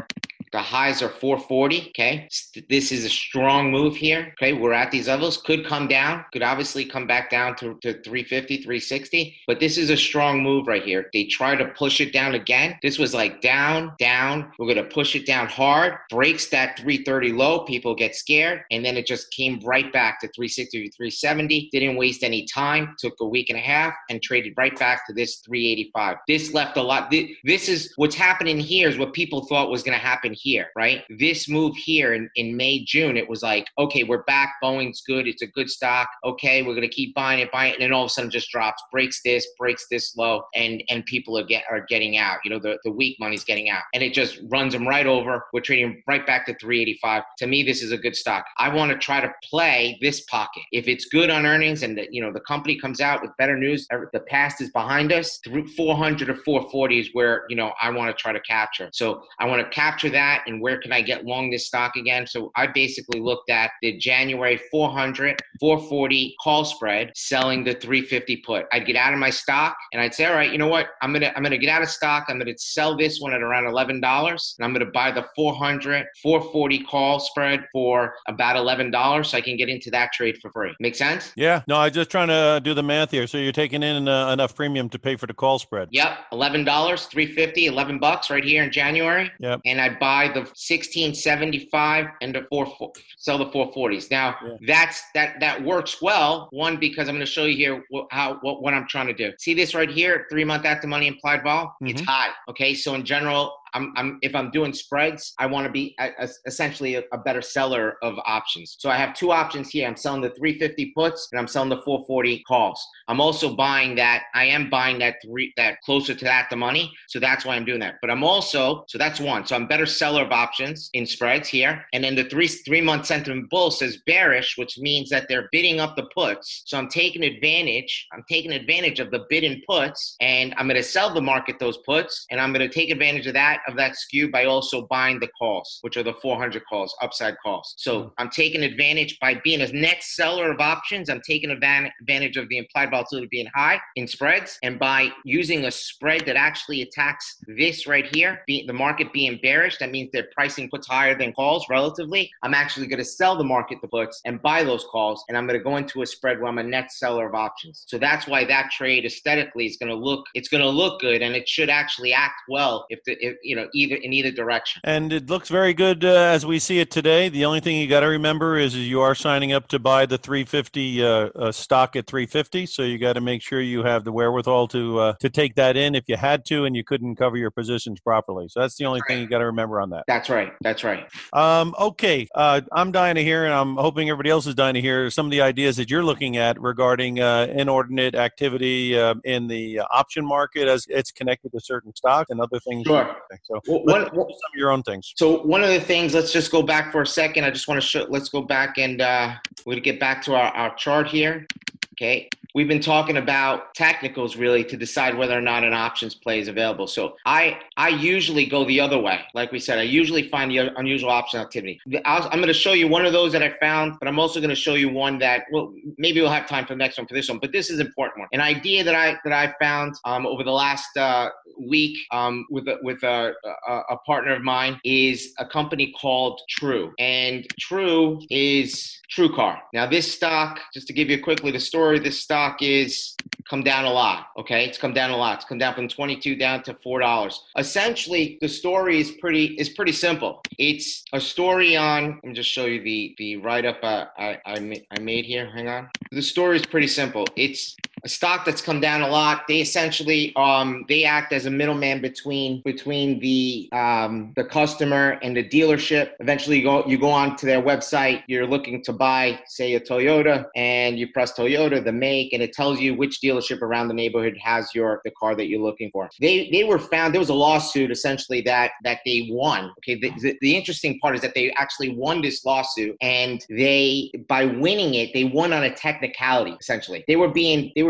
Speaker 3: The highs are four forty. Okay. This is a strong move here. Okay. We're at these levels. Could come down. Could obviously come back down to, to three fifty, three sixty. But this is a strong move right here. They try to push it down again. This was like down, down. We're going to push it down hard. Breaks that three thirty low. People get scared. And then it just came right back to three sixty, three seventy. Didn't waste any time. Took a week and a half and traded right back to this three eighty-five. This left a lot. This is what's happening here is what people thought was going to happen here, right? This move here in, in May, June, it was like, okay, we're back. Boeing's good. It's a good stock. Okay, we're going to keep buying it, buying it. And then all of a sudden just drops, breaks this, breaks this low, and, and people are, get, are getting out. You know, the, the weak money's getting out. And it just runs them right over. We're trading right back to three eighty-five. To me, this is a good stock. I want to try to play this pocket. If it's good on earnings and the, you know, the company comes out with better news, the past is behind us, through four hundred or four forty is where, you know, I want to try to capture. So I want to capture that, and where can I get long this stock again? So I basically looked at the January four hundred, four forty call spread, selling the three fifty put. I'd get out of my stock and I'd say, all right, you know what? I'm going to, I'm going to get out of stock. I'm going to sell this one at around eleven dollars, and I'm going to buy the four hundred, four forty call spread for about eleven dollars, so I can get into that trade for free. Make sense?
Speaker 2: Yeah. No, I'm just trying to do the math here. So you're taking in uh, enough premium to pay for the call spread.
Speaker 3: Yep. eleven dollars, three fifty, eleven bucks right here in January.
Speaker 2: Yep.
Speaker 3: And I buy the sixteen seventy-five and the four, sell the four forties. Now yeah. that's, that, that works well. One, because I'm going to show you here what, how, what, what I'm trying to do. See this right here, three month after money implied vol? Mm-hmm. It's high. Okay. So in general, I'm, I'm, if I'm doing spreads, I want to be a, a, essentially a, a better seller of options. So I have two options here. I'm selling the three fifty puts and I'm selling the four forty calls. I'm also buying that. I am buying that three, that closer to that the money. So that's why I'm doing that. But I'm also, so that's one. So I'm better seller of options in spreads here. And then the three, three month sentiment bull says bearish, which means that they're bidding up the puts. So I'm taking advantage. I'm taking advantage of the bid in puts, and I'm going to sell the market those puts, and I'm going to take advantage of that of that skew by also buying the calls, which are the four hundred calls, upside calls. So I'm taking advantage by being a net seller of options. I'm taking advantage of the implied volatility being high in spreads, and by using a spread that actually attacks this right here, be, the market being bearish, that means they're pricing puts higher than calls relatively. I'm actually going to sell the market the puts and buy those calls, and I'm going to go into a spread where I'm a net seller of options. So that's why that trade aesthetically is going to look, it's going to look good, and it should actually act well if the, if, you know, either in either direction.
Speaker 2: And it looks very good uh, as we see it today. The only thing you got to remember is you are signing up to buy the three fifty uh, uh, stock at three fifty. So you got to make sure you have the wherewithal to uh, to take that in if you had to and you couldn't cover your positions properly. So that's the only right. thing you got to remember on that.
Speaker 3: That's right. That's right.
Speaker 2: Um, okay. Uh, I'm dying to hear, and I'm hoping everybody else is dying to hear some of the ideas that you're looking at regarding uh, inordinate activity uh, in the option market as it's connected to certain stocks and other things.
Speaker 3: Sure.
Speaker 2: So
Speaker 3: well,
Speaker 2: one, some of your own things.
Speaker 3: So one of the things, let's just go back for a second. I just want to show, let's go back and uh, we'll get back to our, our chart here. Okay. We've been talking about technicals really to decide whether or not an options play is available. So I I usually go the other way. Like we said, I usually find the unusual option activity. I'll, I'm going to show you one of those that I found, but I'm also going to show you one that, well, maybe we'll have time for the next one for this one, but this is an important one. An idea that I that I found um, over the last uh, week um, with a, with a, a, a partner of mine is a company called True. And True is TrueCar. Now this stock, just to give you quickly the story, this stock is come down a lot. Okay, it's come down a lot. It's come down from twenty-two down to four dollars. Essentially, the story is pretty is pretty simple. It's a story on. Let me just show you the the write up uh, I I I made here. Hang on. The story is pretty simple. It's a stock that's come down a lot. They essentially um they act as a middleman between between the um the customer and the dealership. Eventually, you go you go on to their website. You're looking to buy, say, a Toyota, and you press Toyota, the make, and it tells you which dealership around the neighborhood has your the car that you're looking for. They they were found. There was a lawsuit essentially that that they won. Okay, the, the, the interesting part is that they actually won this lawsuit, and they by winning it, they won on a technicality. Essentially, they were being they were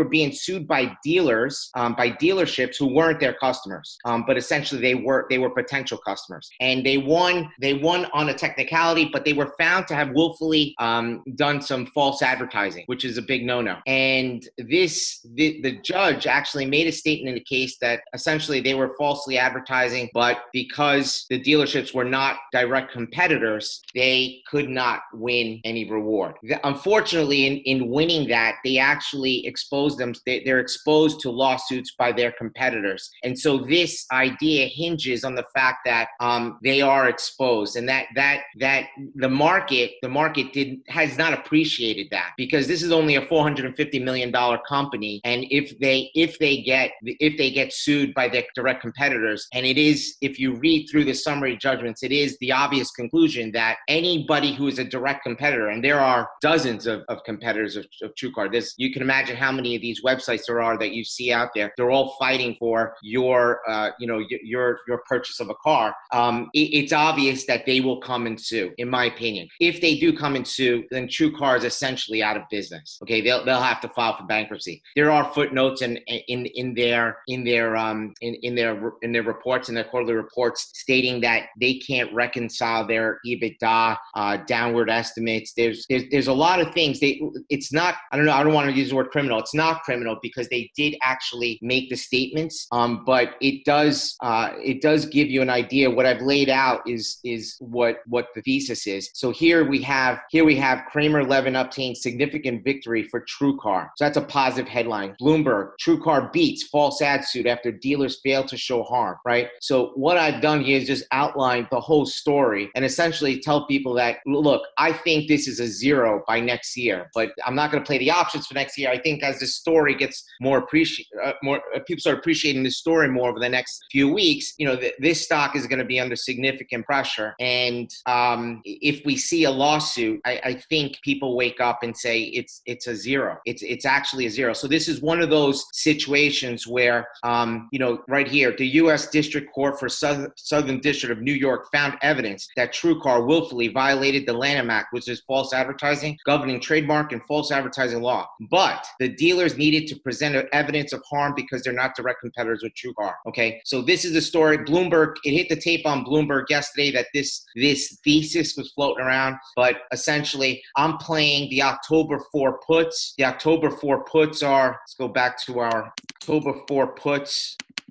Speaker 3: were being sued by dealers, um, by dealerships who weren't their customers, um, but essentially they were they were potential customers, and they won. They won on a technicality, but they were found to have willfully um, done some false advertising, which is a big no-no. And this the, the judge actually made a statement in the case that essentially they were falsely advertising, but because the dealerships were not direct competitors, they could not win any reward. Unfortunately, in, in winning that, they actually exposed them. They, they're exposed to lawsuits by their competitors. And so this idea hinges on the fact that um, they are exposed, and that that that the market, the market did has not appreciated that, because this is only a four hundred fifty million dollars company. And if they if they get if they get sued by their direct competitors, and it is, if you read through the summary judgments, it is the obvious conclusion that anybody who is a direct competitor, and there are dozens of, of competitors of, of TrueCar. This, you can imagine how many of these websites there are that you see out there. They're all fighting for your, uh, you know, your your purchase of a car. Um, it, it's obvious that they will come and sue, in my opinion. If they do come and sue, then TrueCar is essentially out of business. Okay, they'll they'll have to file for bankruptcy. There are footnotes in in in their in their um in, in their in their reports, in their quarterly reports, stating that they can't reconcile their EBITDA uh, downward estimates. There's, there's there's a lot of things. They it's not I don't know I don't want to use the word criminal. It's not criminal because they did actually make the statements. Um, but it does uh it does give you an idea. What I've laid out is is what what the thesis is. So here we have here we have Kramer Levin obtained significant victory for TrueCar. So that's a positive headline. Bloomberg, TrueCar beats false ad suit after dealers fail to show harm. Right. So what I've done here is just outline the whole story and essentially tell people that, look, I think this is a zero by next year, but I'm not going to play the options for next year. I think as the story gets more appreciated, uh, more uh, people start appreciating the story more over the next few weeks, you know, th- this stock is going to be under significant pressure. And um, if we see a lawsuit, I, I think people wake up and say it's it's a zero. It's it's actually a zero. So this is one of those situations where, um, you know, right here, the U S District Court for Southern, Southern District of New York found evidence that TrueCar willfully violated the Lanham Act, which is false advertising, governing trademark and false advertising law. But the dealers needed to present evidence of harm because they're not direct competitors with TrueCar. Okay, so this is the story. Bloomberg, it hit the tape on Bloomberg yesterday that this this thesis was floating around, but essentially I'm playing the October four puts. The October four puts are, let's go back to our October four puts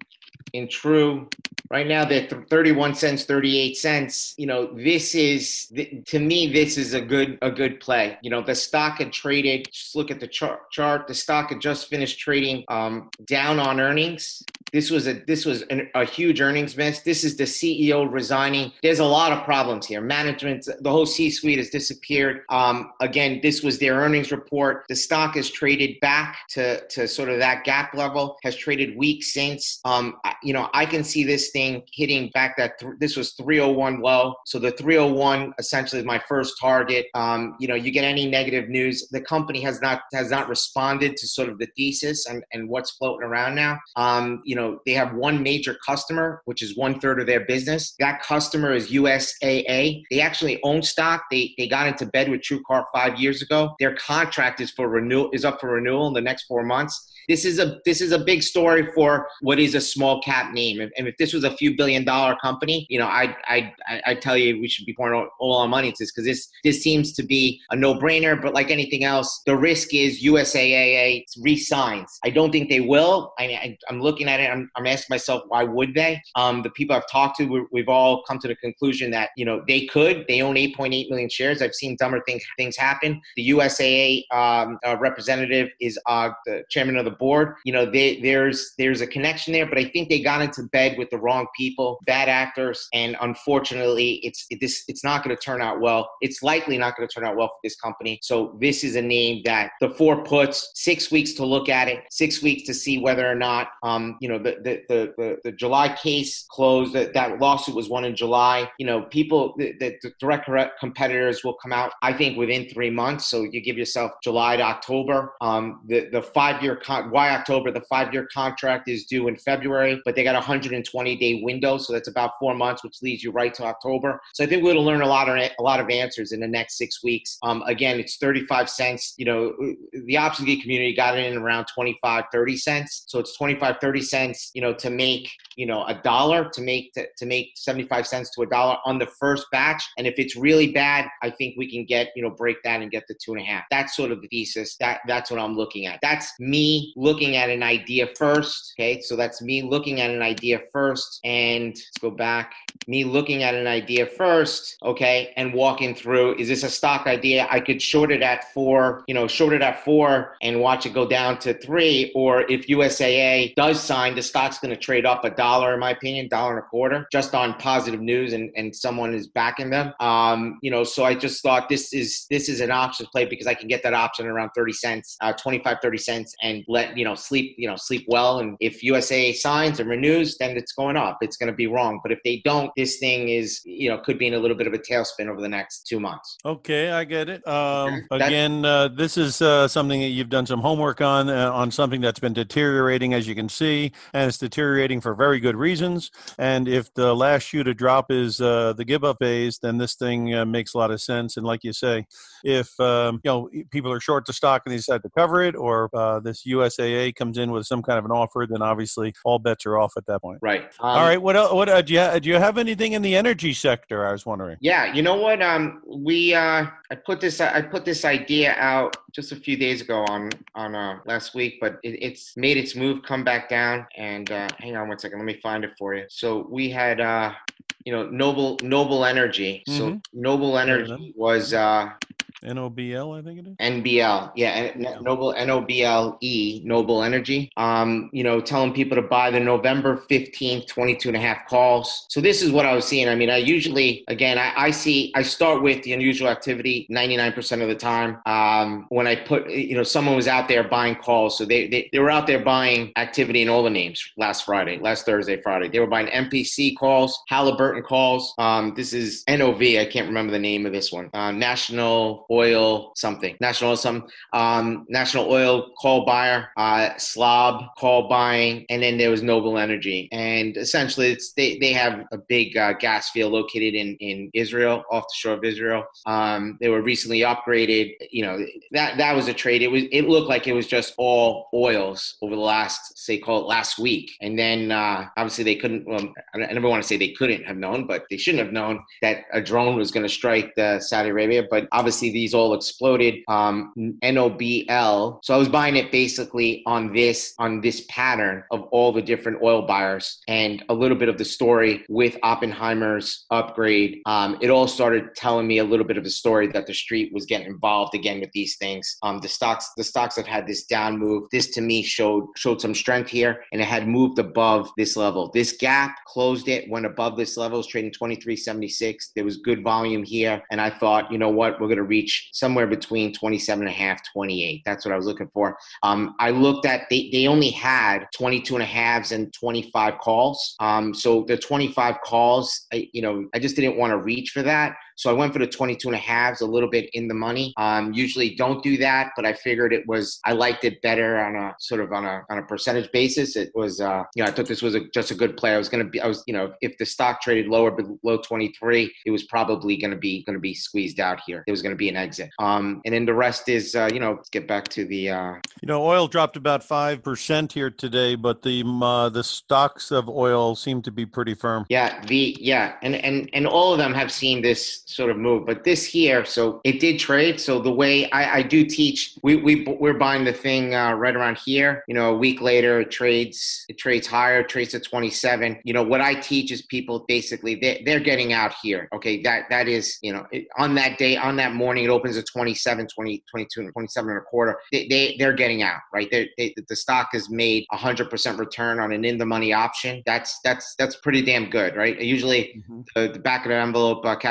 Speaker 3: in True. Right now, they're thirty-one cents, thirty-eight cents. You know, this is, to me, this is a good a good play. You know, the stock had traded, just look at the chart. chart. The stock had just finished trading um, down on earnings. This was a this was an, a huge earnings miss. This is the C E O resigning. There's a lot of problems here. Management, the whole C-suite has disappeared. Um, again, this was their earnings report. The stock has traded back to, to sort of that gap level, has traded weak since. Um, you know, I can see this thing hitting back that, th- this was three oh one low. So the three oh one essentially is my first target. Um, you know, you get any negative news, the company has not has not responded to sort of the thesis and, and what's floating around now. Um, you know, they have one major customer, which is one third of their business. That customer is U S A A. They actually own stock. They they got into bed with TrueCar five years ago. Their contract is for renewal is up for renewal in the next four months. This is a this is a big story for what is a small cap name. And, and if this was a few billion dollar company, you know, I I I tell you we should be pouring all, all our money into this, because this this seems to be a no brainer. But like anything else, the risk is U S A A re-signs. I don't think they will. I, I I'm looking at it. I'm I'm asking myself, why would they? Um, the people I've talked to, we, we've all come to the conclusion that, you know, they could. They own eight point eight million shares. I've seen dumber things things happen. The U S A A um, uh, representative is uh, the chairman of the board. You know, they, there's there's a connection there, but I think they got into bed with the wrong people, bad actors, and unfortunately, it's it, this it's not going to turn out well. It's likely not going to turn out well for this company. So this is a name that the four puts, six weeks to look at it, six weeks to see whether or not um you know know, the the the, the, the July case closed. That, that lawsuit was won in July. You know, people, the, the, the direct competitors will come out, I think, within three months. So you give yourself July to October. Um, the the five year con- why October? The five year contract is due in February, but they got a one hundred twenty day window, so that's about four months, which leads you right to October. So I think we're going to learn a lot of a lot of answers in the next six weeks. Um, again, it's thirty-five cents. You know, the options geek community got it in around twenty-five, thirty cents. So it's twenty-five, thirty cents. You know, to make you know a dollar to make to, to make seventy-five cents to a dollar on the first batch. And if it's really bad, I think we can get you know break that and get the two and a half. That's sort of the thesis. That that's what I'm looking at. That's me looking at an idea first. Okay, so that's me looking at an idea first, and let's go back. Me looking at an idea first, okay, and walking through, is this a stock idea? I could short it at four, you know, short it at four and watch it go down to three. Or if U S A A does sign, the stock's going to trade up a dollar, in my opinion, dollar and a quarter, just on positive news and, and someone is backing them. Um, you know, so I just thought this is this is an option play because I can get that option around thirty cents, uh, twenty-five, thirty cents, and let, you know, sleep, you know, sleep well. And if U S A A signs and renews, then it's going up. It's going to be wrong. But if they don't, this thing is, you know, could be in a little bit of a tailspin over the next two months.
Speaker 2: Okay, I get it. Um,
Speaker 3: Okay.
Speaker 2: again, uh, this is uh, something that you've done some homework on, uh, on something that's been deteriorating, as you can see, and it's deteriorating for very good reasons. And if the last shoe to drop is uh, the give-up phase, then this thing uh, makes a lot of sense. And like you say, if um, you know people are short the stock and they decide to cover it, or uh, this U S A A comes in with some kind of an offer, then obviously all bets are off at that point.
Speaker 3: Right. Um,
Speaker 2: all right. What else? What uh, do you ha- do? You have anything in the energy sector? I was wondering.
Speaker 3: Yeah, you know what? Um, we uh, I put this I put this idea out just a few days ago on on uh, last week, but it, it's made its move, come back down. And uh, hang on one second, let me find it for you. So we had uh, you know Noble Noble Energy.
Speaker 2: Mm-hmm.
Speaker 3: So Noble Energy was uh,
Speaker 2: N O B L, I think it is.
Speaker 3: N B L, yeah,
Speaker 2: Yeah.
Speaker 3: Noble N O B L E, Noble Energy. Um, you know, telling people to buy the November fifteenth, twenty-two and a half calls. So this is what I was seeing. I mean, I usually, again, I, I see, I start with the unusual activity ninety-nine percent of the time. Um, when I put, you know, someone was out there buying calls. So they, they, they were out there buying activity in all the names last Friday, last Thursday, Friday. They were buying M P C calls, Halliburton calls. Um, this is N O V. I can't remember the name of this one. Uh, National Oil something, National Oil some, um, National Oil call buyer, uh, Slob call buying, and then there was Noble Energy. And essentially, it's they they have a big uh, gas field located in in Israel, off the shore of Israel. Um, they were recently upgraded. You know, that that was a trade. It was it looked like it was just all oils over the last, say, call it last week. And then uh, obviously they couldn't. Well, I never want to say they couldn't have known, but they shouldn't have known that a drone was going to strike uh, Saudi Arabia. But obviously these all exploded. Um, N O B L. So I was buying it basically on this on this pattern of all the different oil buyers and a little bit of the story with Oppenheimer's upgrade. Um, it all started telling me a little bit of the story that the street was getting involved again with these things. Um, the stocks the stocks have had this down move. This to me showed showed some strength here, and it had moved above this level. This gap closed it, went above this level. It's trading twenty-three seventy-six. There was good volume here, and I thought, you know what, we're going to reach somewhere between twenty-seven and a half, twenty-eight. That's what I was looking for. Um, I looked at, they, they only had twenty-two and a halves and twenty-five calls. Um, so the twenty-five calls, I, you know, I just didn't want to reach for that. So I went for the twenty-two and a halves, a little bit in the money. Um, usually don't do that, but I figured it was, I liked it better on a sort of on a, on a percentage basis. It was, uh, you know, I thought this was a, just a good play. I was going to be, I was, you know, if the stock traded lower below twenty-three, it was probably going to be, going to be squeezed out here. It was going to be an exit. Um, and then the rest is, uh, you know, let's get back to the, uh,
Speaker 2: you know, oil dropped about five percent here today, but the, uh, the stocks of oil seem to be pretty firm.
Speaker 3: Yeah. The, yeah. And, and, and all of them have seen this sort of move, but this here, so it did trade. So the way I, I do teach, we, we, we're buying the thing uh, right around here, you know, a week later, it trades, it trades higher, trades to twenty-seven. You know, what I teach is people basically, they, they're getting out here. Okay. That, that is, you know, it, on that day, on that morning, it opens at twenty-seven, twenty, twenty-two, twenty-seven and a quarter. They, they, they're getting out, right? They, they, the stock has made a hundred percent return on an in the money option. That's, that's, that's pretty damn good, right? Usually mm-hmm. the, the back of the envelope uh, calculations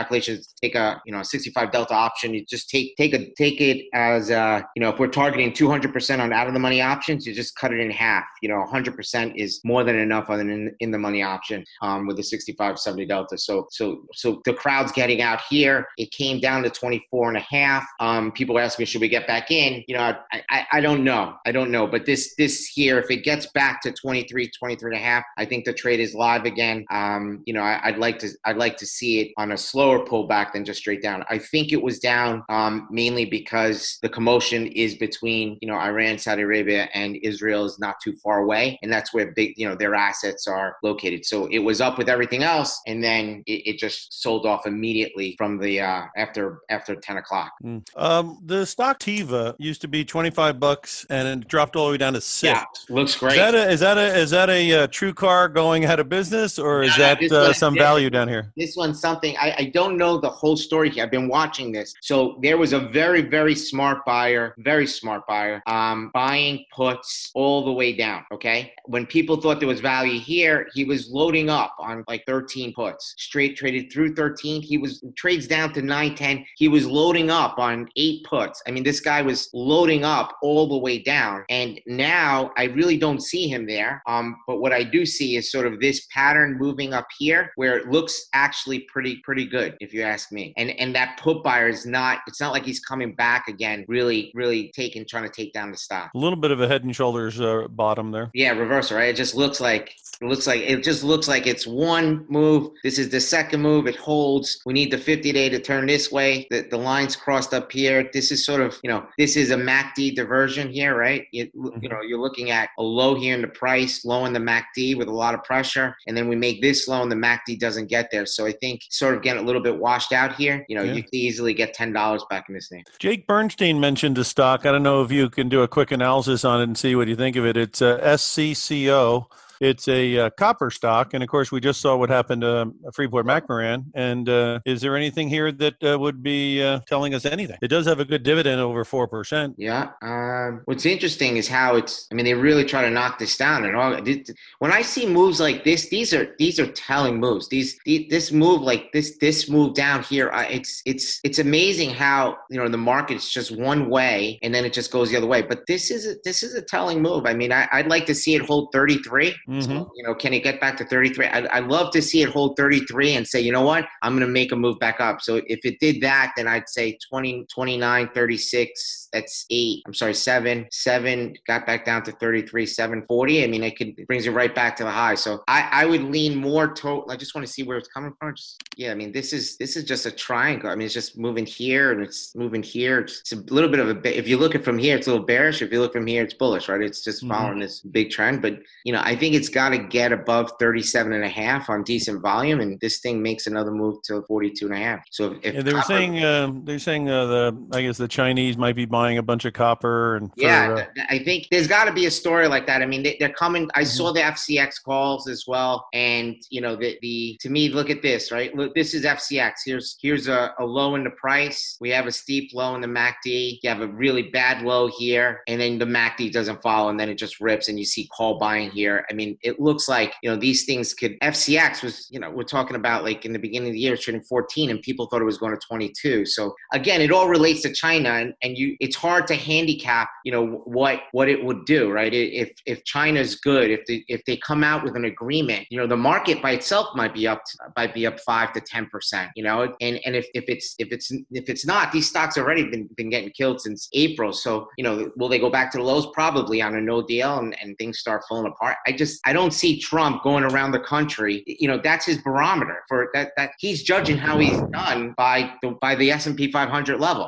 Speaker 3: options. Take a, you know, a sixty-five delta option. You just take take a take it as uh, you know, if we're targeting two hundred percent on out of the money options, you just cut it in half. You know, one hundred percent is more than enough on an in, in the money option um, with the sixty-five seventy delta. So so so the crowd's getting out here. It came down to twenty-four and a half. Um, people ask me, should we get back in? You know, I, I I don't know. I don't know. But this this here, if it gets back to twenty-three, twenty-three and a half, I think the trade is live again. Um, you know, I, I'd like to I'd like to see it on a slower pullback than just straight down. I think it was down um, mainly because the commotion is between, you know, Iran, Saudi Arabia, and Israel is not too far away, and that's where big, you know, their assets are located. So it was up with everything else, and then it, it just sold off immediately from the uh, after after ten o'clock.
Speaker 2: Mm. Um, the stock Teva used to be twenty-five bucks, and it dropped all the way down to six.
Speaker 3: Yeah, looks great.
Speaker 2: Is that a is that a is that a uh, true car going out of business, or is
Speaker 3: No, no,
Speaker 2: that
Speaker 3: this
Speaker 2: uh,
Speaker 3: one-
Speaker 2: some
Speaker 3: this-
Speaker 2: value down here?
Speaker 3: This one's something, I, I don't know the whole story here. I've been watching this. So there was a very, very smart buyer, very smart buyer, um, buying puts all the way down, okay? When people thought there was value here, he was loading up on like thirteen puts. Straight traded through thirteen. He was trades down to nine, ten. He was loading up on eight puts. I mean, this guy was loading up all the way down. And now I really don't see him there. Um, but what I do see is sort of this pattern moving up here where it looks actually pretty, pretty good, if you ask me. And and that put buyer is not, it's not like he's coming back again, really, really taking, trying to take down the stock.
Speaker 2: A little bit of a head and shoulders uh, bottom there.
Speaker 3: Yeah, reversal, right? It just looks like it looks like it just looks like it's one move. This is the second move. It holds. We need the fifty day to turn this way. The the line's crossed up here. This is sort of, you know, this is a M A C D diversion here, right? You, you know, you're looking at a low here in the price, low in the M A C D with a lot of pressure, and then we make this low and the M A C D doesn't get there. So I think sort of getting a little bit washed out here. You know,
Speaker 2: Yeah.
Speaker 3: you can easily get ten dollars back in this thing.
Speaker 2: Jake Bernstein mentioned the stock. I don't know if you can do a quick analysis on it and see what you think of it. It's uh, S C C O. It's a uh, copper stock, and of course, we just saw what happened to um, Freeport McMoran. And uh, is there anything here that uh, would be uh, telling us anything? It does have a good dividend over four percent.
Speaker 3: Yeah. Um, what's interesting is how it's, I mean, they really try to knock this down. And all when I see moves like this, these are these are telling moves. These, these this move like this this move down here, I, it's it's it's amazing how, you know, the market's just one way and then it just goes the other way. But this is a, this is a telling move. I mean, I, I'd like to see it hold thirty-three.
Speaker 2: Mm-hmm.
Speaker 3: So, you know, can it get back to thirty-three? I'd, I'd love to see it hold thirty-three and say, you know what, I'm going to make a move back up. So if it did that, then I'd say twenty, twenty-nine, thirty-six, that's eight. I'm sorry, seven, seven, got back down to thirty-three, seven forty. I mean, it could, it brings it right back to the high. So I, I would lean more to, I just want to see where it's coming from. Just, yeah, I mean, this is, this is just a triangle. I mean, it's just moving here and it's moving here. It's, it's a little bit of a, if you look at from here, it's a little bearish. If you look from here, it's bullish, right? It's just following mm-hmm. this big trend. But, you know, I think it's got to get above thirty-seven and a half on decent volume, and this thing makes another move to forty-two and a half. So if, if
Speaker 2: yeah, they were
Speaker 3: copper,
Speaker 2: saying uh, they're saying uh, the I guess the Chinese might be buying a bunch of copper and for,
Speaker 3: yeah,
Speaker 2: uh,
Speaker 3: I think there's got to be a story like that. I mean, they, they're coming. I
Speaker 2: mm-hmm.
Speaker 3: saw the F C X calls as well, and you know, the the to me, look at this, right? Look, this is F C X. Here's here's a, a low in the price. We have a steep low in the M A C D. You have a really bad low here, and then the M A C D doesn't follow, and then it just rips, and you see call buying here. I mean, it looks like, you know, these things could, F C X was, you know, we're talking about like in the beginning of the year, it's trading fourteen and people thought it was going to twenty-two. So again, it all relates to China, and, and you, it's hard to handicap, you know, what, what it would do, right? If, if China's good, if they, if they come out with an agreement, you know, the market by itself might be up, to, might be up five to ten percent, you know, and, and if, if it's, if it's, if it's not, these stocks already been, been getting killed since April. So, you know, will they go back to the lows? Probably on a no deal and, and things start falling apart. I just, I don't see Trump going around the country. You know, that's his barometer for that, that he's judging how he's done by the, by the S and P five hundred level.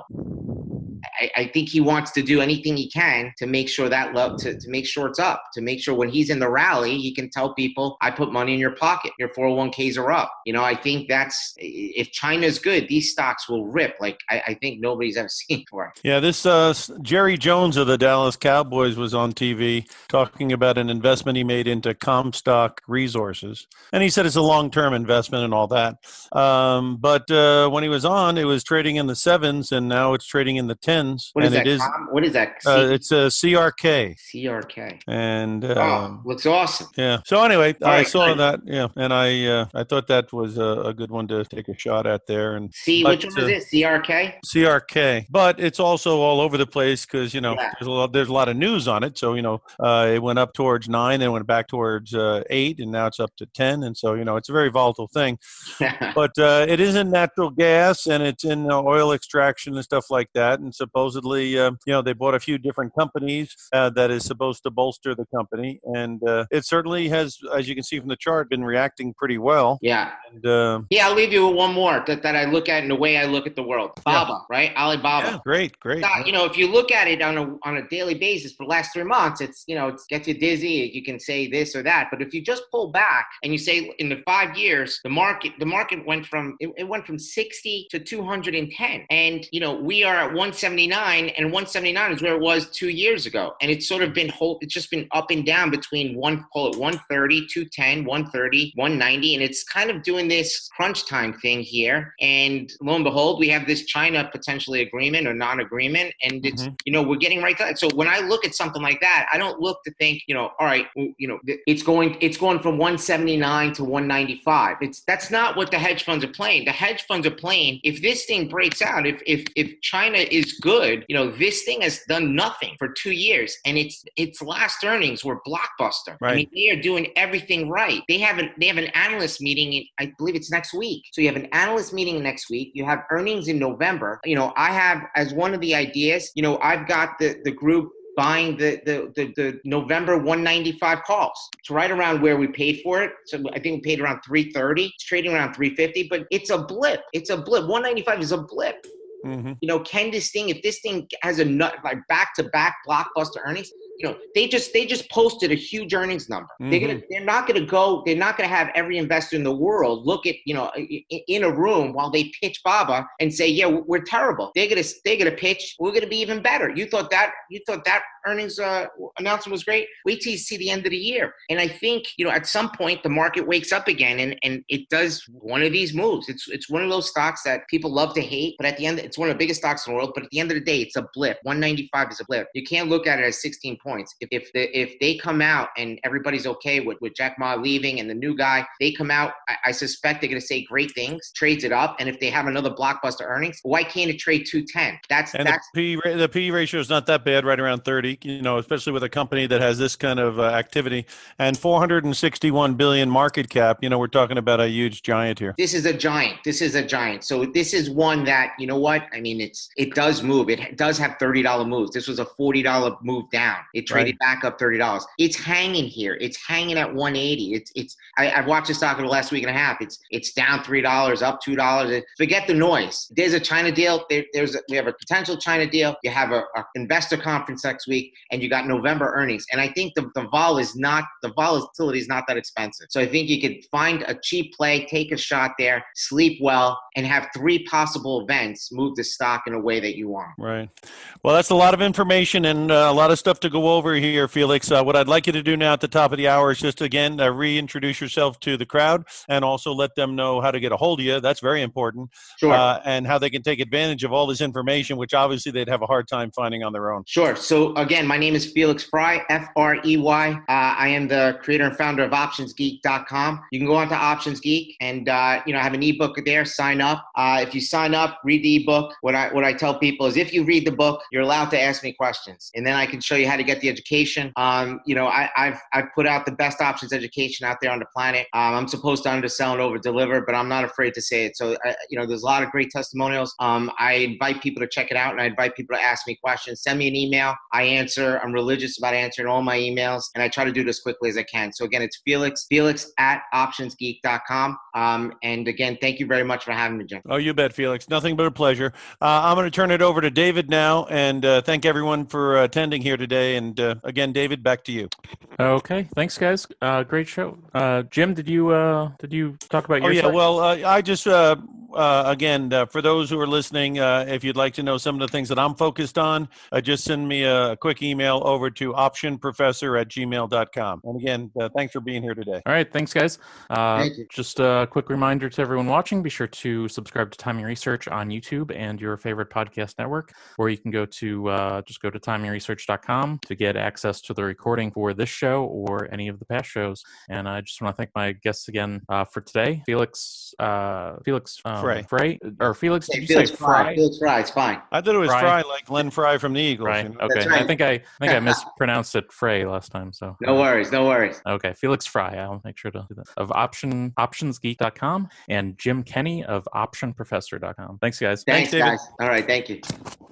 Speaker 3: I, I think he wants to do anything he can to make sure that love to, to make sure it's up, to make sure when he's in the rally, he can tell people, I put money in your pocket. Your four oh one k's are up. You know, I think that's, if China's good, these stocks will rip like I, I think nobody's ever seen before.
Speaker 2: Yeah, this uh, Jerry Jones of the Dallas Cowboys was on T V talking about an investment he made into Comstock Resources. And he said it's a long-term investment and all that. Um, but uh, when he was on, it was trading in the sevens, and now it's trading in the tens. tens.
Speaker 3: What is
Speaker 2: and
Speaker 3: that?
Speaker 2: It is,
Speaker 3: Com? What is that? C-
Speaker 2: uh, it's a C R K.
Speaker 3: C R K.
Speaker 2: And
Speaker 3: Oh,
Speaker 2: um,
Speaker 3: looks awesome.
Speaker 2: yeah. So anyway,
Speaker 3: All
Speaker 2: I
Speaker 3: right,
Speaker 2: saw
Speaker 3: good.
Speaker 2: that. Yeah, and I uh, I thought that was a, a good one to take a shot at there. And
Speaker 3: C,
Speaker 2: but,
Speaker 3: which one is
Speaker 2: uh,
Speaker 3: it? C R K?
Speaker 2: C R K, but it's also all over the place because you know
Speaker 3: Yeah.
Speaker 2: there's a lot there's a lot of news on it. So you know uh, it went up towards nine, then went back towards uh, eight, and now it's up to ten. And so you know it's a very volatile thing. But uh, it is in natural gas and it's in uh, oil extraction and stuff like that. And supposedly, uh, you know, they bought a few different companies uh, that is supposed to bolster the company, and uh, it certainly has, as you can see from the chart, been reacting pretty well.
Speaker 3: Yeah.
Speaker 2: And, uh,
Speaker 3: Yeah, I'll leave you with one more that, that I look at in the way I look at the world. Baba,
Speaker 2: yeah.
Speaker 3: right? Alibaba.
Speaker 2: Yeah, great, great.
Speaker 3: God, you know, if you look at it on a on a daily basis for the last three months, it's, you know, it gets you dizzy. You can say this or that, but if you just pull back and you say in the five years, the market the market went from it, it went from sixty to two hundred ten, and you know we are at one seventy-nine, and one seventy-nine is where it was two years ago, and it's sort of been whole. It's just been up and down between one call it one thirty, two ten, one thirty, one ninety, and it's kind of doing this crunch time thing here. And lo and behold, we have this China potentially agreement or non-agreement, and it's mm-hmm. you know we're getting right to that. So when I look at something like that, I don't look to think you know all right, you know it's going it's going from one seventy-nine to one ninety-five. It's that's not what the hedge funds are playing. The hedge funds are playing if this thing breaks out, if if if China is good, you know this thing has done nothing for two years, and its its last earnings were blockbuster.
Speaker 2: Right.
Speaker 3: I mean, they are doing everything right. They have an they have an analyst meeting in, I believe it's next week. So you have an analyst meeting next week. You have earnings in November. You know, I have as one of the ideas. You know, I've got the the group buying the, the, the, the November one ninety-five calls. It's right around where we paid for it. So I think we paid around three thirty. It's trading around three fifty, but it's a blip. It's a blip. one ninety-five is a blip. Mm-hmm. You know, can this thing, if this thing has a nut, like back-to-back blockbuster earnings, you know, they just they just posted a huge earnings number. Mm-hmm. They're gonna they're not gonna go. They're not gonna have every investor in the world look at you know in a room while they pitch Baba and say, yeah, we're terrible. They're gonna they're gonna pitch. We're gonna be even better. You thought that you thought that earnings uh, announcement was great. Wait till you see the end of the year. And I think you know at some point the market wakes up again and and it does one of these moves. It's it's one of those stocks that people love to hate, but at the end it's one of the biggest stocks in the world. But at the end of the day, it's a blip. one ninety-five is a blip. You can't look at it as sixteen points. If if, the, if they come out and everybody's okay with, with Jack Ma leaving and the new guy, they come out, I, I suspect they're going to say great things, trades it up. And if they have another blockbuster earnings, why can't it trade two ten? That's
Speaker 2: and
Speaker 3: that's
Speaker 2: the P the P ratio is not that bad, right around thirty. You know, especially with a company that has this kind of uh, activity and four hundred sixty-one billion market cap. You know, we're talking about a huge giant here.
Speaker 3: This is a giant. This is a giant. So this is one that you know what I mean. It's it does move. It does have thirty dollar moves. This was a forty dollar move down. It traded right. back up thirty dollars. It's hanging here. It's hanging at one eighty. It's it's. I, I've watched the stock over the last week and a half. It's it's down three dollars, up two dollars. Forget the noise. There's a China deal. There, there's a, we have a potential China deal. You have a, a investor conference next week, and you got November earnings. And I think the the vol is not the volatility is not that expensive. So I think you could find a cheap play, take a shot there, sleep well, and have three possible events move the stock in a way that you want.
Speaker 2: Right. Well, that's a lot of information and uh, a lot of stuff to go over here, Felix. Uh, what I'd like you to do now at the top of the hour is just, again, uh, reintroduce yourself to the crowd and also let them know how to get a hold of you. That's very important.
Speaker 3: Sure.
Speaker 2: Uh, and how they can take advantage of all this information, which obviously they'd have a hard time finding on their own.
Speaker 3: Sure. So, again, my name is Felix Frey, F R E Y. Uh, I am the creator and founder of options geek dot com. You can go on to Options Geek and, uh, you know, I have an ebook there. Sign up. Uh, if you sign up, read the ebook. What I, what I tell people is if you read the book, you're allowed to ask me questions. And then I can show you how to get the education. Um, you know, I, I've I've put out the best options education out there on the planet. Um, I'm supposed to undersell and over deliver, but I'm not afraid to say it. So, I, you know, there's a lot of great testimonials. Um, I invite people to check it out, and I invite people to ask me questions. Send me an email. I answer. I'm religious about answering all my emails, and I try to do it as quickly as I can. So again, it's Felix, Felix at options geek dot com. Um, and again, thank you very much for having me, Jim.
Speaker 2: Oh, you bet, Felix. Nothing but a pleasure. Uh, I'm going to turn it over to David now, and uh, thank everyone for attending here today. And uh, again, David, back to you.
Speaker 1: Okay, thanks, guys. Uh, great show. Uh, Jim, did you uh, did you talk about your?
Speaker 2: Oh yeah,
Speaker 1: site?
Speaker 2: well, uh, I just uh, uh, again, uh, for those who are listening, uh, if you'd like to know some of the things that I'm focused on, uh, just send me a quick email over to option professor at gmail dot com. And again, uh, thanks for being here today.
Speaker 1: All right. Thanks, guys. Uh,
Speaker 3: Thank you.
Speaker 1: just a quick reminder to everyone watching, be sure to subscribe to Timing Research on YouTube and your favorite podcast network, or you can go to uh, just go to timing research dot com to get access to the recording for this show or any of the past shows. And I just want to thank my guests again uh, for today. Felix, uh, Felix um,
Speaker 2: Frey.
Speaker 1: Frey, or Felix,
Speaker 3: Hey,
Speaker 1: did you
Speaker 3: Felix
Speaker 1: say
Speaker 3: Fry.
Speaker 1: Fry?
Speaker 3: Felix Fry, it's fine.
Speaker 2: I thought it was
Speaker 1: Fry.
Speaker 2: Fry, like Glenn Fry from the Eagles.
Speaker 1: Fry.
Speaker 2: You know?
Speaker 1: Okay.
Speaker 3: That's right.
Speaker 1: I think I, I think I mispronounced it Frey last time. So
Speaker 3: No worries, no worries.
Speaker 1: okay, Felix Fry. I'll make sure to do that. Of option options geek dot com and Jim Kenny of option professor dot com. Thanks, guys.
Speaker 3: Thanks,
Speaker 2: David.
Speaker 3: guys. All right, thank you.